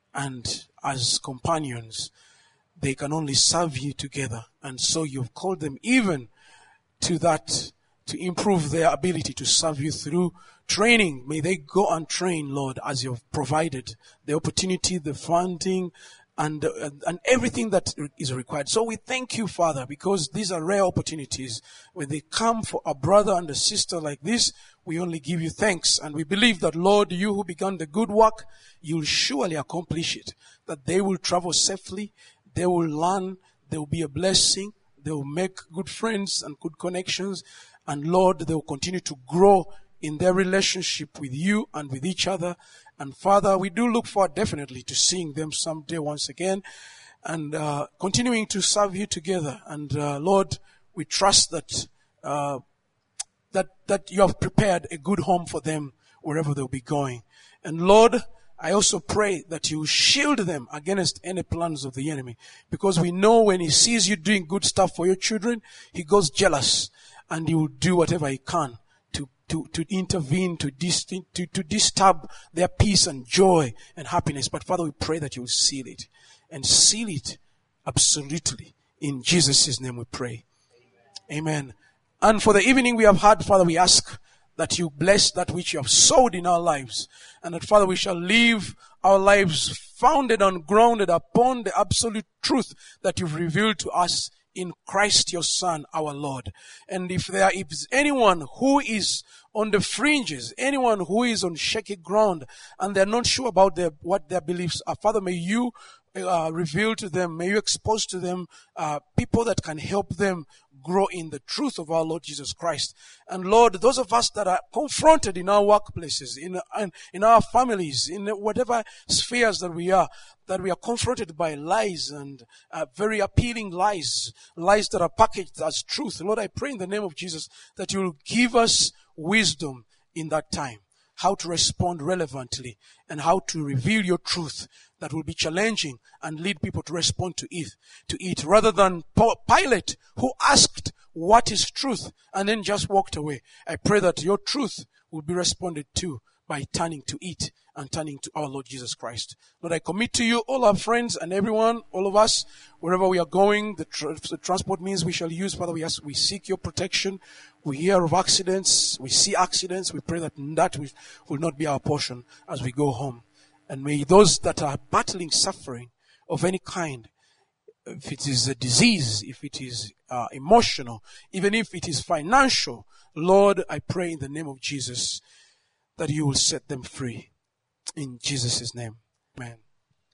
and as companions, they can only serve you together. And so you've called them even to that, to improve their ability to serve you through training. May they go and train, Lord, as you've provided the opportunity, the funding, and, uh, and everything that is required. So we thank you, Father, because these are rare opportunities. When they come for a brother and a sister like this, we only give you thanks. And we believe that, Lord, you who began the good work, you'll surely accomplish it. That they will travel safely, they will learn, they will be a blessing, they will make good friends and good connections. And Lord, they will continue to grow in their relationship with you and with each other. And Father, we do look forward definitely to seeing them someday once again and uh, continuing to serve you together. And uh, Lord, we trust that uh, that that you have prepared a good home for them wherever they'll be going. And Lord, I also pray that you shield them against any plans of the enemy, because we know when he sees you doing good stuff for your children, he goes jealous, and he will do whatever he can to to to intervene, to dis- to to disturb their peace and joy and happiness. But Father, we pray that you will seal it, and seal it absolutely. In Jesus' name we pray. Amen. Amen. And for the evening we have had, Father, we ask that you bless that which you have sowed in our lives, and that, Father, we shall live our lives founded and grounded upon the absolute truth that you've revealed to us in Christ your Son, our Lord. And if there is anyone who is on the fringes, anyone who is on shaky ground, and they're not sure about their, what their beliefs are, Father, may you uh, reveal to them, may you expose to them uh, people that can help them grow in the truth of our Lord Jesus Christ. And Lord, those of us that are confronted in our workplaces, in, in, in our families, in whatever spheres that we are, that we are confronted by lies and uh, very appealing lies, lies that are packaged as truth. Lord, I pray in the name of Jesus that you will give us wisdom in that time, how to respond relevantly and how to reveal your truth that will be challenging and lead people to respond to it, to it rather than Pilate, who asked what is truth and then just walked away. I pray that your truth will be responded to by turning to it and turning to our Lord Jesus Christ. Lord, I commit to you all our friends and everyone, all of us, wherever we are going, the, tra- the transport means we shall use. Father, we ask, we seek your protection. We hear of accidents. We see accidents. We pray that that will not be our portion as we go home. And may those that are battling suffering of any kind, if it is a disease, if it is uh, emotional, even if it is financial, Lord, I pray in the name of Jesus that you will set them free. In Jesus' name, amen.